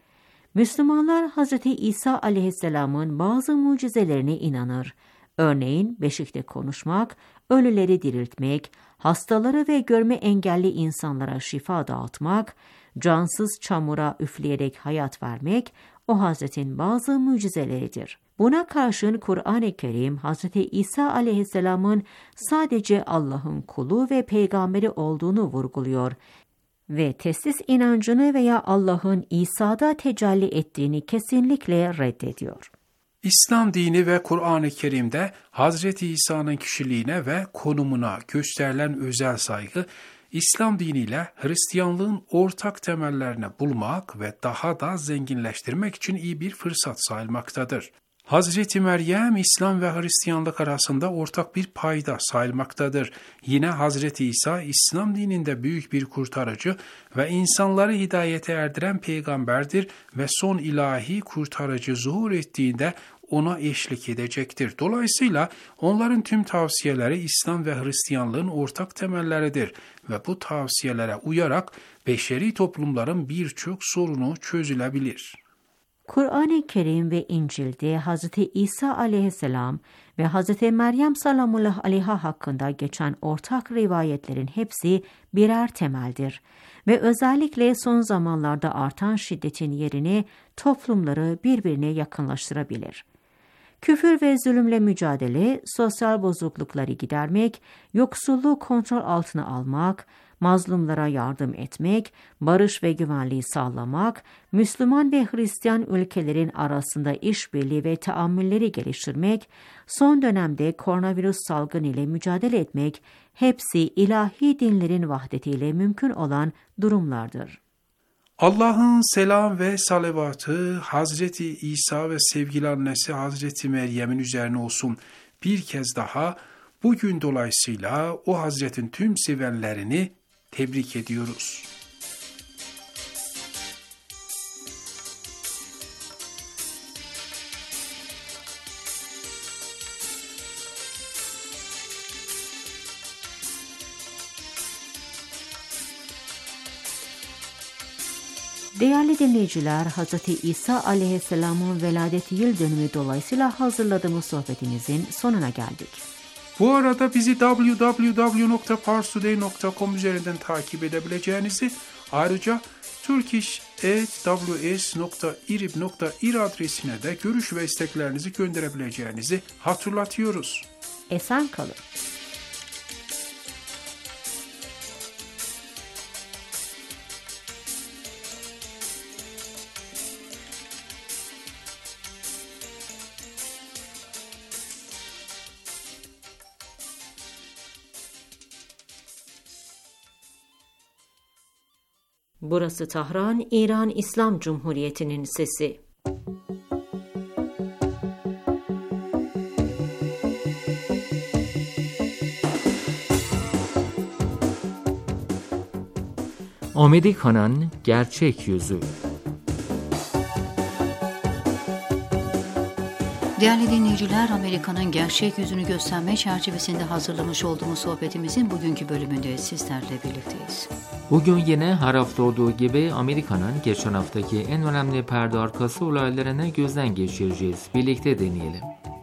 Müslümanlar Hz. İsa aleyhisselamın bazı mucizelerine inanır. Örneğin beşikte konuşmak, ölüleri diriltmek, hastaları ve görme engelli insanlara şifa dağıtmak, cansız çamura üfleyerek hayat vermek o Hazretin bazı mucizeleridir. Buna karşın Kur'an-ı Kerim Hz. İsa aleyhisselamın sadece Allah'ın kulu ve peygamberi olduğunu vurguluyor ve teslis inancını veya Allah'ın İsa'da tecelli ettiğini kesinlikle reddediyor. İslam dini ve Kur'an-ı Kerim'de Hazreti İsa'nın kişiliğine ve konumuna gösterilen özel saygı, İslam diniyle Hristiyanlığın ortak temellerini bulmak ve daha da zenginleştirmek için iyi bir fırsat sayılmaktadır. Hazreti Meryem, İslam ve Hristiyanlık arasında ortak bir payda sayılmaktadır. Yine Hazreti İsa, İslam dininde büyük bir kurtarıcı ve insanları hidayete erdiren peygamberdir ve son ilahi kurtarıcı zuhur ettiğinde ona eşlik edecektir. Dolayısıyla onların tüm tavsiyeleri İslam ve Hristiyanlığın ortak temelleridir ve bu tavsiyelere uyarak beşeri toplumların birçok sorunu çözülebilir. Kur'an-ı Kerim ve İncil'de Hz. İsa aleyhisselam ve Hz. Meryem salamullah aleyha hakkında geçen ortak rivayetlerin hepsi birer temeldir ve özellikle son zamanlarda artan şiddetin yerine toplumları birbirine yakınlaştırabilir. Küfür ve zulümle mücadele, sosyal bozuklukları gidermek, yoksulluğu kontrol altına almak, mazlumlara yardım etmek, barış ve güvenliği sağlamak, Müslüman ve Hristiyan ülkelerin arasında işbirliği ve tahammülleri geliştirmek, son dönemde koronavirüs salgını ile mücadele etmek, hepsi ilahi dinlerin vahdetiyle mümkün olan durumlardır. Allah'ın selam ve salavatı Hazreti İsa ve sevgili annesi Hazreti Meryem'in üzerine olsun. Bir kez daha bugün dolayısıyla o Hazretin tüm sevenlerini tebrik ediyoruz. Değerli dinleyiciler, Hz. İsa aleyhisselamın veladeti yıl dönümü dolayısıyla hazırladığımız sohbetimizin sonuna geldik. Bu arada bizi double-u double-u double-u nokta pars today nokta com üzerinden takip edebileceğinizi, ayrıca turkish at w s nokta irib nokta ir adresine de görüş ve isteklerinizi gönderebileceğinizi hatırlatıyoruz. Esen kalın. Burası Tahran, İran İslam Cumhuriyeti'nin sesi. Amerika'nın gerçek yüzü. Değerli dinleyiciler, Amerika'nın gerçek yüzünü gösterme çerçevesinde hazırlamış olduğumuz sohbetimizin bugünkü bölümünde sizlerle birlikteyiz. Bugün yine her hafta olduğu gibi Amerika'nın geçen haftaki en önemli perde arkası olaylarını gözden geçireceğiz. Birlikte deneyelim.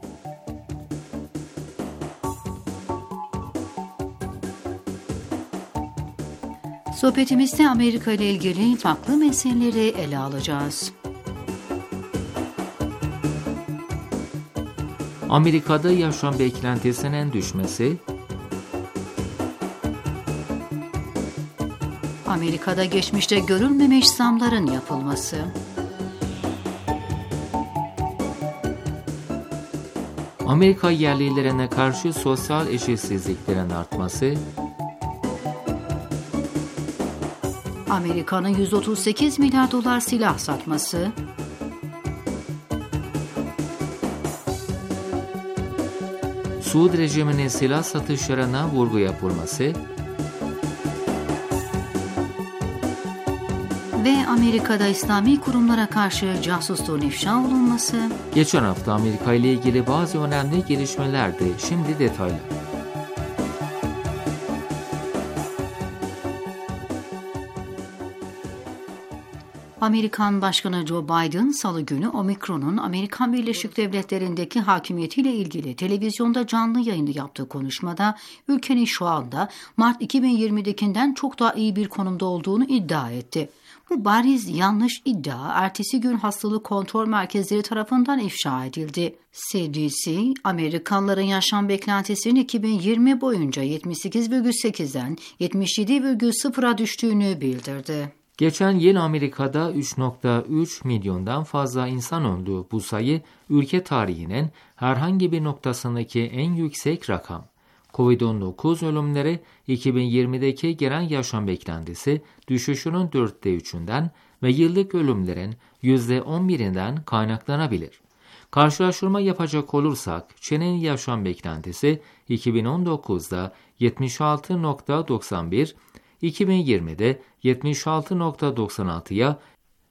Sohbetimizde Amerika ile ilgili farklı meseleleri ele alacağız. Amerika'da yaşam beklentisinin düşmesi, Amerika'da geçmişte görülmemiş zamların yapılması, Amerika yerlilerine karşı sosyal eşitsizliklerin artması, Amerika'nın yüz otuz sekiz milyar dolar silah satması, Suud rejiminin silah satışlarına vurgu yapılması ve Amerika'da İslami kurumlara karşı casusluğun ifşa olunması. Geçen hafta Amerika ile ilgili bazı önemli gelişmelerdi. Şimdi detaylar. Amerikan Başkanı Joe Biden, Salı günü Omikron'un Amerikan Birleşik Devletleri'ndeki hakimiyetiyle ilgili televizyonda canlı yayını yaptığı konuşmada ülkenin şu anda Mart iki bin yirmi'dekinden çok daha iyi bir konumda olduğunu iddia etti. Bu bariz yanlış iddia ertesi gün hastalık kontrol merkezleri tarafından ifşa edildi. C D C, Amerikalıların yaşam beklentisinin iki bin yirmi boyunca yetmiş sekiz virgül sekizden yetmiş yedi virgül sıfıra düştüğünü bildirdi. Geçen yıl Amerika'da üç virgül üç milyondan fazla insan öldü. Bu sayı ülke tarihinin herhangi bir noktasındaki en yüksek rakam. kovid on dokuz ölümleri iki bin yirmideki gelen yaşam beklentisi düşüşünün dörtte üçünden ve yıllık ölümlerin yüzde on birinden kaynaklanabilir. Karşılaştırma yapacak olursak Çin'in yaşam beklentisi iki bin on dokuzda yetmiş altı virgül doksan bir, iki bin yirmide yetmiş altı virgül doksan altıya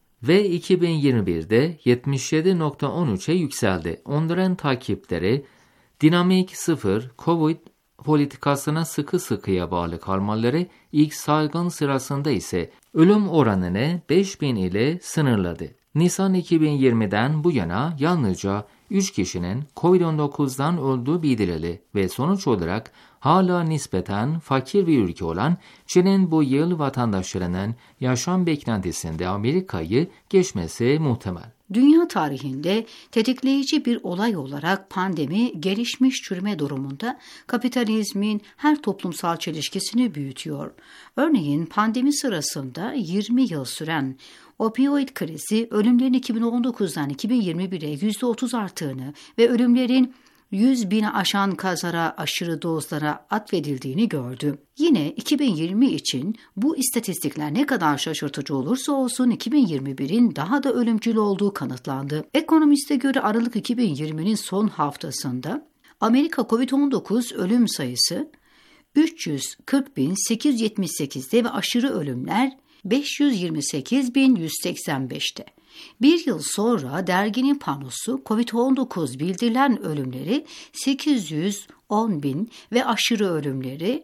ve iki bin yirmi birde yetmiş yedi virgül on üçe yükseldi. Onların takipleri dinamik sıfır Covid politikasına sıkı sıkıya bağlı kalmaları, ilk salgın sırasında ise ölüm oranını beş bin ile sınırladı. Nisan iki bin yirmiden bu yana yalnızca üç kişinin kovid on dokuzdan öldüğü bildirildi ve sonuç olarak hala nispeten fakir bir ülke olan Çin'in bu yıl vatandaşlarının yaşam beklentisinde Amerika'yı geçmesi muhtemel. Dünya tarihinde tetikleyici bir olay olarak pandemi gelişmiş çürüme durumunda kapitalizmin her toplumsal çelişkisini büyütüyor. Örneğin pandemi sırasında yirmi yıl süren opioid krizi ölümlerin iki bin on dokuzdan iki bin yirmi bire yüzde otuz arttığını ve ölümlerin yüz bini aşan kazara aşırı dozlara atfedildiğini gördü. Yine iki bin yirmi için bu istatistikler ne kadar şaşırtıcı olursa olsun iki bin yirmi birin daha da ölümcül olduğu kanıtlandı. Economist'e göre Aralık iki bin yirminin son haftasında Amerika kovid on dokuz ölüm sayısı üç yüz kırk bin sekiz yüz yetmiş sekizde ve aşırı ölümler beş yüz yirmi sekiz bin yüz seksen beşte. Bir yıl sonra derginin panosu kovid on dokuz bildirilen ölümleri sekiz yüz on bin ve aşırı ölümleri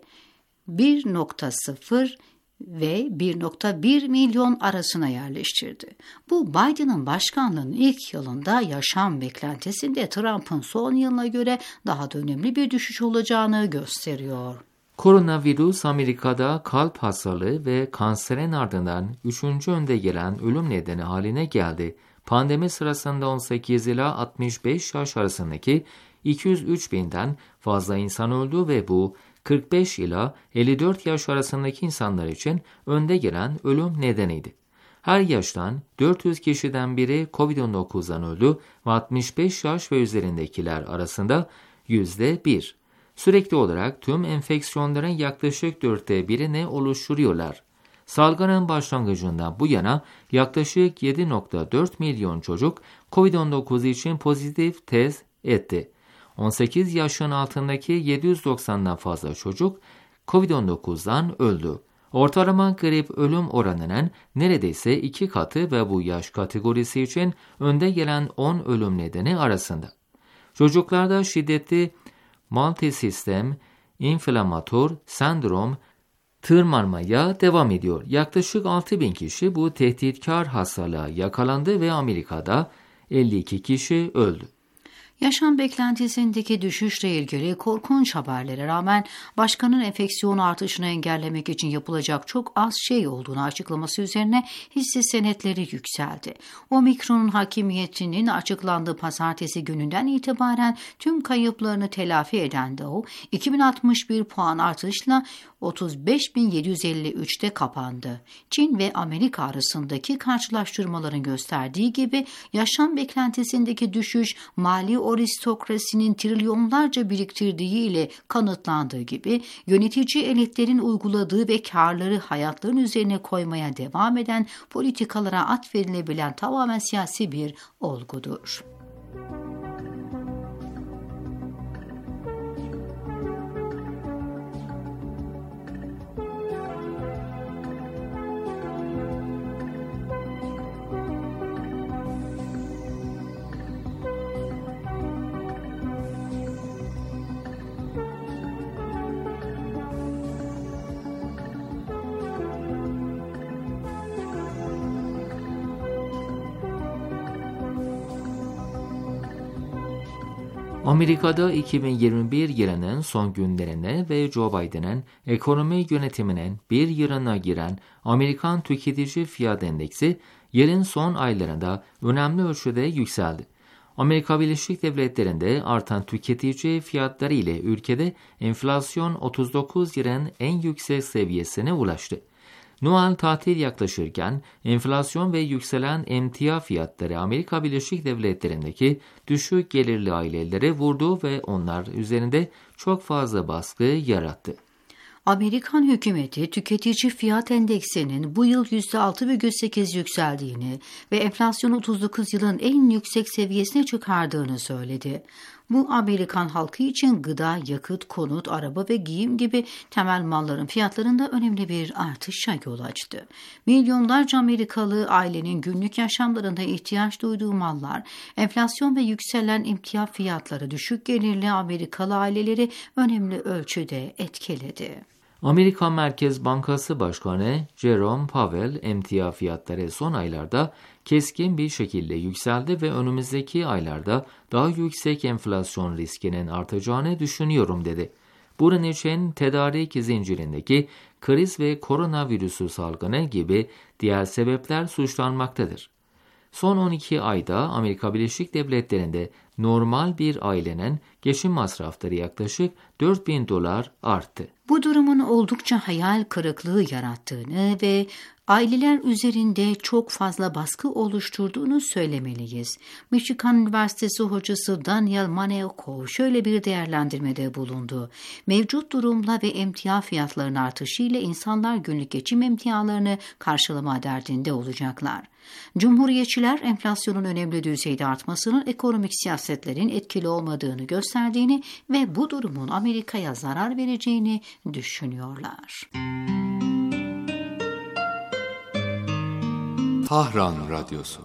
bir virgül sıfır ve bir virgül bir milyon arasına yerleştirdi. Bu Biden'ın başkanlığının ilk yılında yaşam beklentisinde Trump'ın son yılına göre daha da önemli bir düşüş olacağını gösteriyor. Koronavirüs Amerika'da kalp hastalığı ve kanserin ardından üçüncü önde gelen ölüm nedeni haline geldi. Pandemi sırasında on sekiz ila altmış beş yaş arasındaki iki yüz üç binden fazla insan öldü ve bu kırk beş ila elli dört yaş arasındaki insanlar için önde gelen ölüm nedeniydi. Her yaştan dört yüz kişiden biri kovid on dokuzdan öldü ve altmış beş yaş ve üzerindekiler arasında yüzde bir. Sürekli olarak tüm enfeksiyonların yaklaşık dörtte birini oluşturuyorlar. Salgının başlangıcından bu yana yaklaşık yedi virgül dört milyon çocuk kovid on dokuz için pozitif test etti. on sekiz yaşın altındaki yedi yüz doksandan fazla çocuk kovid on dokuzdan öldü. Ortalama grip ölüm oranının neredeyse iki katı ve bu yaş kategorisi için önde gelen on ölüm nedeni arasında. Çocuklarda şiddetli multisistem inflamatör sendrom tırmanmaya devam ediyor. Yaklaşık altı bin kişi bu tehditkar hastalığa yakalandı ve Amerika'da elli iki kişi öldü. Yaşam beklentisindeki düşüşle ilgili korkunç haberlere rağmen başkanın enfeksiyon artışını engellemek için yapılacak çok az şey olduğunu açıklaması üzerine hisse senetleri yükseldi. Omikron'un hakimiyetinin açıklandığı pazartesi gününden itibaren tüm kayıplarını telafi eden Dow, iki bin altmış bir puan artışla otuz beş bin yedi yüz elli üçte kapandı. Çin ve Amerika arasındaki karşılaştırmaların gösterdiği gibi yaşam beklentisindeki düşüş mali aristokrasinin trilyonlarca biriktirdiği ile kanıtlandığı gibi yönetici elitlerin uyguladığı ve karları hayatların üzerine koymaya devam eden politikalara atfedilebilen tamamen siyasi bir olgudur. Amerika'da iki bin yirmi bir yılının son günlerine ve Joe Biden'ın ekonomi yönetiminin bir yılına giren Amerikan Tüketici Fiyat Endeksi yılın son aylarında önemli ölçüde yükseldi. Amerika Birleşik Devletleri'nde artan tüketici fiyatları ile ülkede enflasyon otuz dokuz yılın en yüksek seviyesine ulaştı. Noel tatil yaklaşırken enflasyon ve yükselen emtia fiyatları Amerika Birleşik Devletleri'ndeki düşük gelirli ailelere vurdu ve onlar üzerinde çok fazla baskı yarattı. Amerikan hükümeti tüketici fiyat endeksinin bu yıl yüzde altı virgül sekiz yükseldiğini ve enflasyonu otuz dokuz yılın en yüksek seviyesine çıkardığını söyledi. Bu Amerikan halkı için gıda, yakıt, konut, araba ve giyim gibi temel malların fiyatlarında önemli bir artışa yol açtı. Milyonlarca Amerikalı ailenin günlük yaşamlarında ihtiyaç duyduğu mallar, enflasyon ve yükselen emtia fiyatları düşük gelirli Amerikalı aileleri önemli ölçüde etkiledi. Amerika Merkez Bankası Başkanı Jerome Powell, emtia fiyatları son aylarda keskin bir şekilde yükseldi ve önümüzdeki aylarda daha yüksek enflasyon riskinin artacağını düşünüyorum dedi. Bunun için tedarik zincirindeki kriz ve koronavirüsü salgını gibi diğer sebepler suçlanmaktadır. Son on iki ayda Amerika Birleşik Devletleri'nde normal bir ailenin geçim masrafları yaklaşık dört bin dolar arttı. Bu durumun oldukça hayal kırıklığı yarattığını ve aileler üzerinde çok fazla baskı oluşturduğunu söylemeliyiz. Michigan Üniversitesi hocası Daniel Maneoko şöyle bir değerlendirmede bulundu. Mevcut durumla ve emtia fiyatlarının artışıyla insanlar günlük geçim emtialarını karşılama derdinde olacaklar. Cumhuriyetçiler enflasyonun önemli düzeyde artmasının ekonomik siyasetlerin etkili olmadığını gösterdiğini ve bu durumun Amerika'ya zarar vereceğini düşünüyorlar. Tahran Radyosu.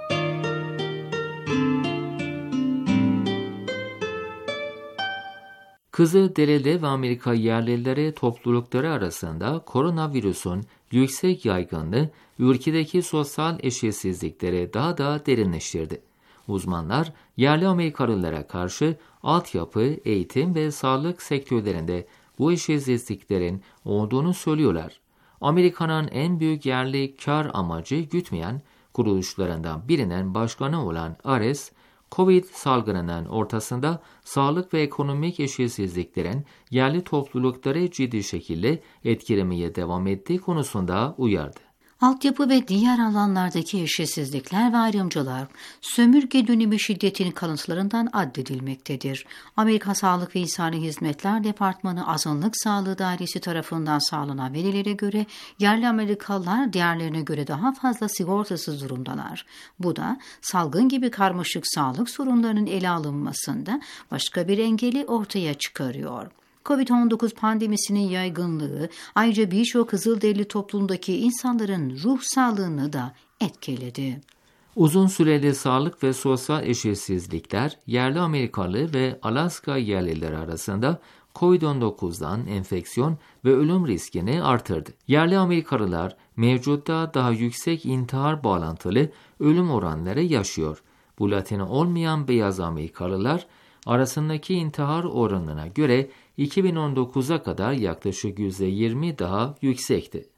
Kızılderili ve Amerika yerlileri toplulukları arasında koronavirüsün yüksek yaygınlığı ülkedeki sosyal eşitsizlikleri daha da derinleştirdi. Uzmanlar yerli Amerikalılara karşı altyapı, eğitim ve sağlık sektörlerinde bu eşitsizliklerin olduğunu söylüyorlar. Amerika'nın en büyük yerli kar amacı gütmeyen kuruluşlarından birinin başkanı olan Ares, Covid salgınının ortasında sağlık ve ekonomik eşitsizliklerin yerli toplulukları ciddi şekilde etkilemeye devam ettiği konusunda uyardı. Altyapı ve diğer alanlardaki eşitsizlikler ve ayrımcılar sömürge dönemi şiddetinin kalıntılarından addedilmektedir. Amerika Sağlık ve İnsani Hizmetler Departmanı Azınlık Sağlığı Dairesi tarafından sağlanan verilere göre yerli Amerikalılar diğerlerine göre daha fazla sigortasız durumdalar. Bu da salgın gibi karmaşık sağlık sorunlarının ele alınmasında başka bir engeli ortaya çıkarıyor. kovid on dokuz pandemisinin yaygınlığı ayrıca birçok Kızılderili toplumdaki insanların ruh sağlığını da etkiledi. Uzun süreli sağlık ve sosyal eşitsizlikler yerli Amerikalı ve Alaska yerlileri arasında kovid on dokuzdan enfeksiyon ve ölüm riskini artırdı. Yerli Amerikalılar mevcutta daha yüksek intihar bağlantılı ölüm oranları yaşıyor. Bu Latino olmayan beyaz Amerikalılar arasındaki intihar oranına göre iki bin on dokuza kadar yaklaşık yüzde yirmi daha yüksekti.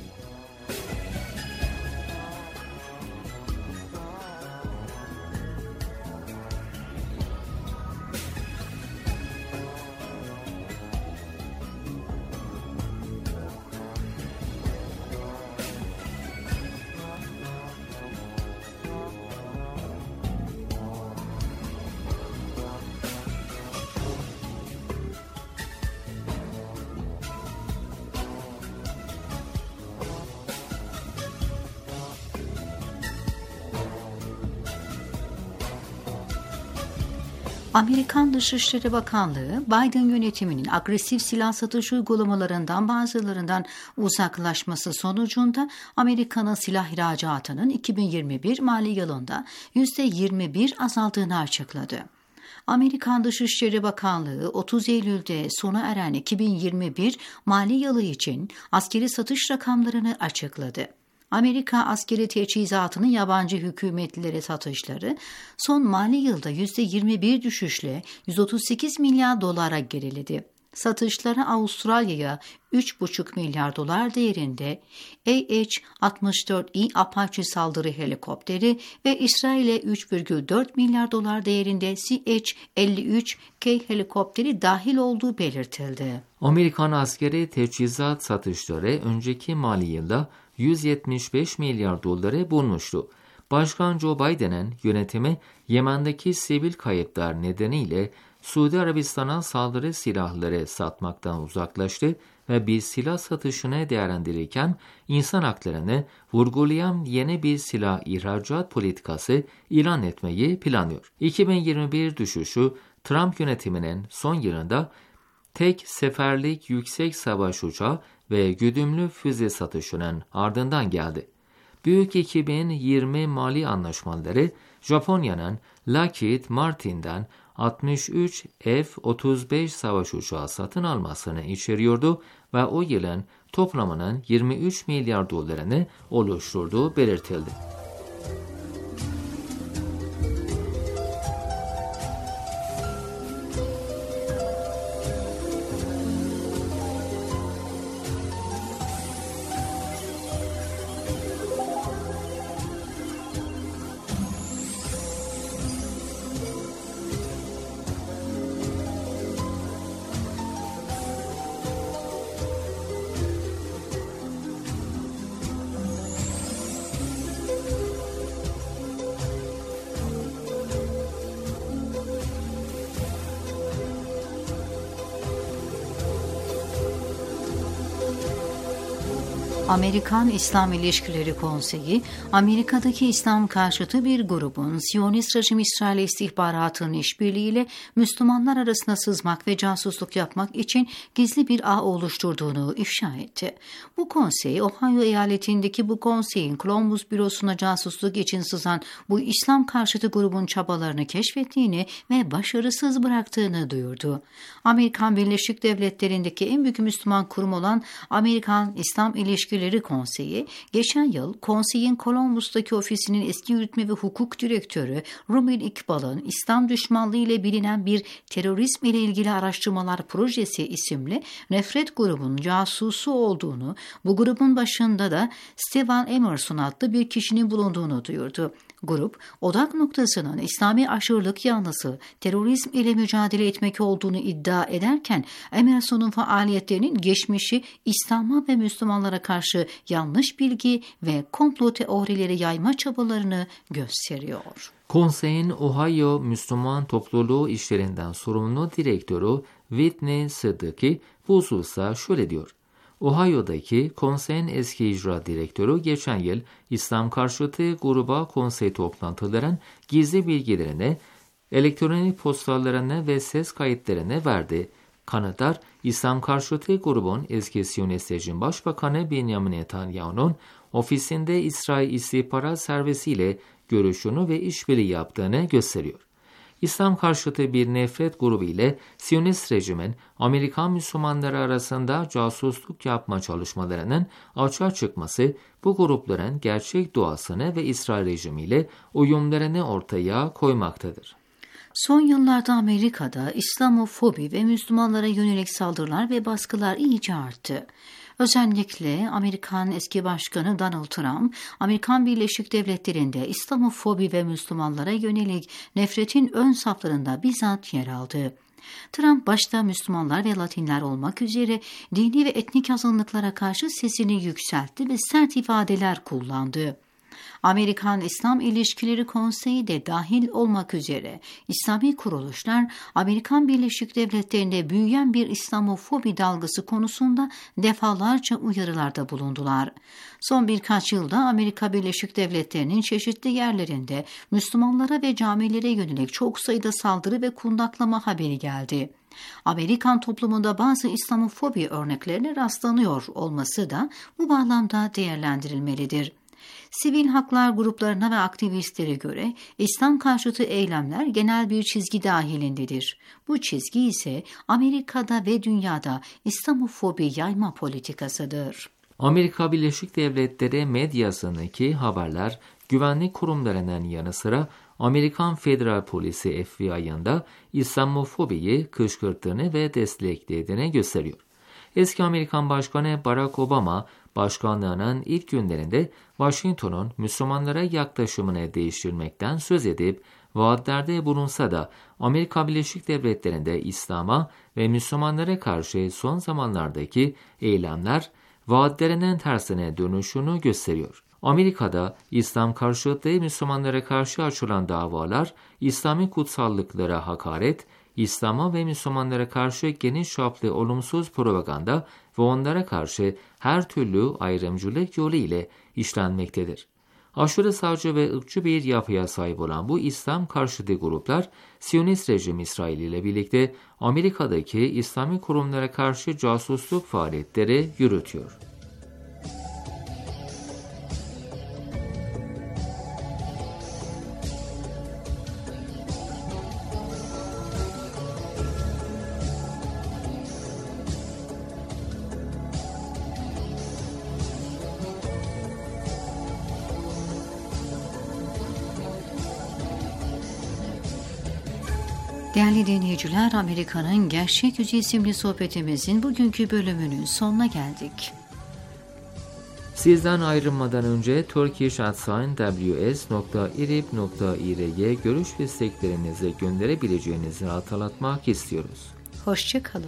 Amerikan Dışişleri Bakanlığı, Biden yönetiminin agresif silah satış uygulamalarından bazılarından uzaklaşması sonucunda Amerika'nın silah ihracatının iki bin yirmi bir mali yılında yüzde yirmi bir azaldığını açıkladı. Amerikan Dışişleri Bakanlığı otuz Eylül'de sona eren iki bin yirmi bir mali yılı için askeri satış rakamlarını açıkladı. Amerika askeri teçhizatının yabancı hükümetlilere satışları son mali yılda yüzde yirmi bir düşüşle yüz otuz sekiz milyar dolara geriledi. Satışları Avustralya'ya üç buçuk milyar dolar değerinde A H altmış dört E Apache saldırı helikopteri ve İsrail'e üç virgül dört milyar dolar değerinde C H elli üç K helikopteri dahil olduğu belirtildi. Amerikan askeri teçhizat satışları önceki mali yılda yüz yetmiş beş milyar doları bulmuştu. Başkan Joe Biden'ın yönetimi Yemen'deki sivil kayıplar nedeniyle Suudi Arabistan'a saldırı silahları satmaktan uzaklaştı ve bir silah satışını değerlendirirken insan haklarını vurgulayan yeni bir silah ihracat politikası ilan etmeyi planlıyor. iki bin yirmi bir düşüşü Trump yönetiminin son yılında tek seferlik yüksek savaş uçağı ve güdümlü füze satışının ardından geldi. Büyük iki bin yirmi mali anlaşmaları Japonya'nın Lockheed Martin'den altmış üç F otuz beş savaş uçağı satın almasını içeriyordu ve o yılın toplamının yirmi üç milyar dolarını oluşturduğu belirtildi. Amerikan İslam İlişkileri Konseyi, Amerika'daki İslam karşıtı bir grubun Siyonist rejim İsrail istihbaratının işbirliğiyle Müslümanlar arasına sızmak ve casusluk yapmak için gizli bir ağ oluşturduğunu ifşa etti. Bu konsey, Ohio eyaletindeki bu konseyin Columbus bürosuna casusluk için sızan bu İslam karşıtı grubun çabalarını keşfettiğini ve başarısız bıraktığını duyurdu. Amerikan Birleşik Devletleri'ndeki en büyük Müslüman kurum olan Amerikan İslam İlişkileri Konseyi, geçen yıl konseyin Columbus'taki ofisinin eski yürütme ve hukuk direktörü Rumin İkbal'ın İslam düşmanlığı ile bilinen bir terörizm ile ilgili araştırmalar projesi isimli nefret grubunun casusu olduğunu, bu grubun başında da Stephen Emerson adlı bir kişinin bulunduğunu duyurdu. Grup, odak noktasının İslami aşırılık yanlısı terörizm ile mücadele etmek olduğunu iddia ederken, Emerson'un faaliyetlerinin geçmişi İslam'a ve Müslümanlara karşı yanlış bilgi ve komplo teorileri yayma çabalarını gösteriyor. Konseyin Ohio Müslüman Topluluğu işlerinden sorumlu direktörü Whitney Sıddıki bu hususta şöyle diyor. Ohio'daki konseyin eski icra direktörü geçen yıl İslam karşıtı gruba konsey toplantıların gizli bilgilerini, elektronik postalarını ve ses kayıtlarını verdi. Kanıtlar, İslam karşıtı grubun eski Siyonist rejim Başbakanı Benjamin Netanyahu'nun ofisinde İsrail İstihbarat Servisi ile görüşünü ve işbirliği yaptığını gösteriyor. İslam karşıtı bir nefret grubu ile Siyonist rejimin Amerikan Müslümanları arasında casusluk yapma çalışmalarının açığa çıkması bu grupların gerçek doğasını ve İsrail rejimiyle uyumlarını ortaya koymaktadır. Son yıllarda Amerika'da İslamofobi ve Müslümanlara yönelik saldırılar ve baskılar iyice arttı. Özellikle Amerikan eski başkanı Donald Trump, Amerikan Birleşik Devletleri'nde İslamofobi ve Müslümanlara yönelik nefretin ön saflarında bizzat yer aldı. Trump başta Müslümanlar ve Latinler olmak üzere dini ve etnik azınlıklara karşı sesini yükseltti ve sert ifadeler kullandı. Amerikan İslam İlişkileri Konseyi de dahil olmak üzere İslami kuruluşlar Amerikan Birleşik Devletleri'nde büyüyen bir İslamofobi dalgası konusunda defalarca uyarılarda bulundular. Son birkaç yılda Amerika Birleşik Devletleri'nin çeşitli yerlerinde Müslümanlara ve camilere yönelik çok sayıda saldırı ve kundaklama haberi geldi. Amerikan toplumunda bazı İslamofobi örneklerine rastlanıyor olması da bu bağlamda değerlendirilmelidir. Sivil haklar gruplarına ve aktivistlere göre İslam karşıtı eylemler genel bir çizgi dahilindedir. Bu çizgi ise Amerika'da ve dünyada İslamofobi yayma politikasıdır. Amerika Birleşik Devletleri medyasındaki haberler güvenlik kurumlarının yanı sıra Amerikan Federal Polisi F B I'ın da İslamofobiyi kışkırttığını ve desteklediğini gösteriyor. Eski Amerikan Başkanı Barack Obama, başkanlığının ilk günlerinde Washington'un Müslümanlara yaklaşımını değiştirmekten söz edip, vaatlerde bulunsa da Amerika Birleşik Devletleri'nde İslam'a ve Müslümanlara karşı son zamanlardaki eylemler vaatlerinin tersine dönüşünü gösteriyor. Amerika'da İslam karşıtı Müslümanlara karşı açılan davalar, İslami kutsallıklara hakaret, İslam'a ve Müslümanlara karşı geniş çaplı olumsuz propaganda ve onlara karşı her türlü ayrımcılık yolu ile işlenmektedir. Aşırı sağcı ve ırkçı bir yapıya sahip olan bu İslam karşıtı gruplar, Siyonist rejim İsrail ile birlikte Amerika'daki İslami kurumlara karşı casusluk faaliyetleri yürütüyor. Değerli dinleyiciler, Amerika'nın Gerçek Yüzü isimli sohbetimizin bugünkü bölümünün sonuna geldik. Sizden ayrılmadan önce turkish at w s nokta irib nokta i r''ye görüş ve isteklerinizi gönderebileceğinizi hatırlatmak istiyoruz. Hoşça kalın.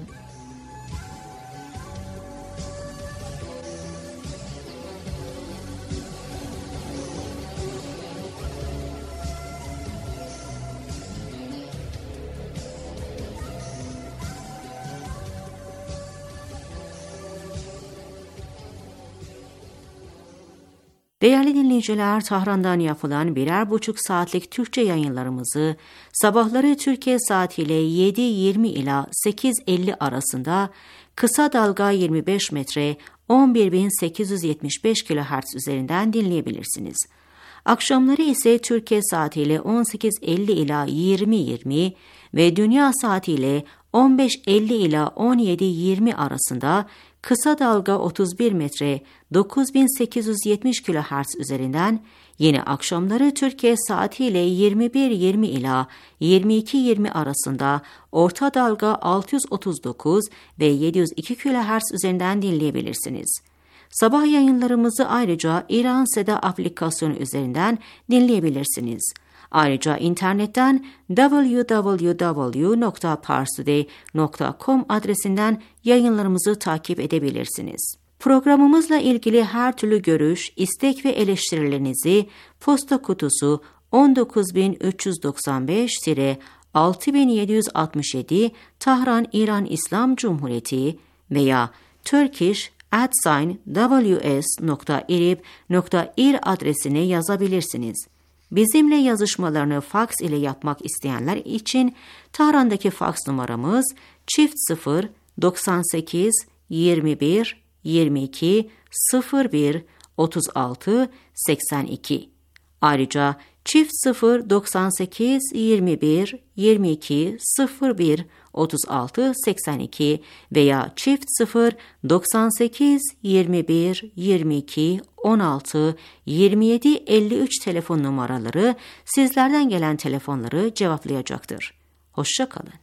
Değerli dinleyiciler, Tahran'dan yapılan birer buçuk saatlik Türkçe yayınlarımızı sabahları Türkiye saatiyle yedi yirmi ila sekiz elli arasında kısa dalga yirmi beş metre on bir bin sekiz yüz yetmiş beş kilohertz üzerinden dinleyebilirsiniz. Akşamları ise Türkiye saatiyle on sekiz elli ila yirmi yirmi ve dünya saatiyle on beş elli ila on yedi yirmi arasında kısa dalga otuz bir metre dokuz bin sekiz yüz yetmiş kilohertz üzerinden, yine akşamları Türkiye saatiyle yirmi bir yirmi ila yirmi iki yirmi arasında orta dalga altı yüz otuz dokuz ve yedi yüz iki kilohertz üzerinden dinleyebilirsiniz. Sabah yayınlarımızı ayrıca İran Seda aplikasyonu üzerinden dinleyebilirsiniz. Ayrıca internetten double-u double-u double-u nokta parstoday nokta com adresinden yayınlarımızı takip edebilirsiniz. Programımızla ilgili her türlü görüş, istek ve eleştirilerinizi posta kutusu on dokuz bin üç yüz doksan beş altı bin yedi yüz altmış yedi Tahran İran İslam Cumhuriyeti veya turkish at w s nokta irib nokta i r adresine yazabilirsiniz. Bizimle yazışmalarını faks ile yapmak isteyenler için Tahran'daki faks numaramız çift sıfır doksan sekiz yirmi bir yirmi iki sıfır bir otuz altı seksen iki. Ayrıca çift sıfır doksan sekiz yirmi bir yirmi iki sıfır bir otuz altı seksen iki veya çift sıfır doksan sekiz yirmi bir yirmi iki on altı yirmi yedi elli üç telefon numaraları sizlerden gelen telefonları cevaplayacaktır. Hoşça kalın.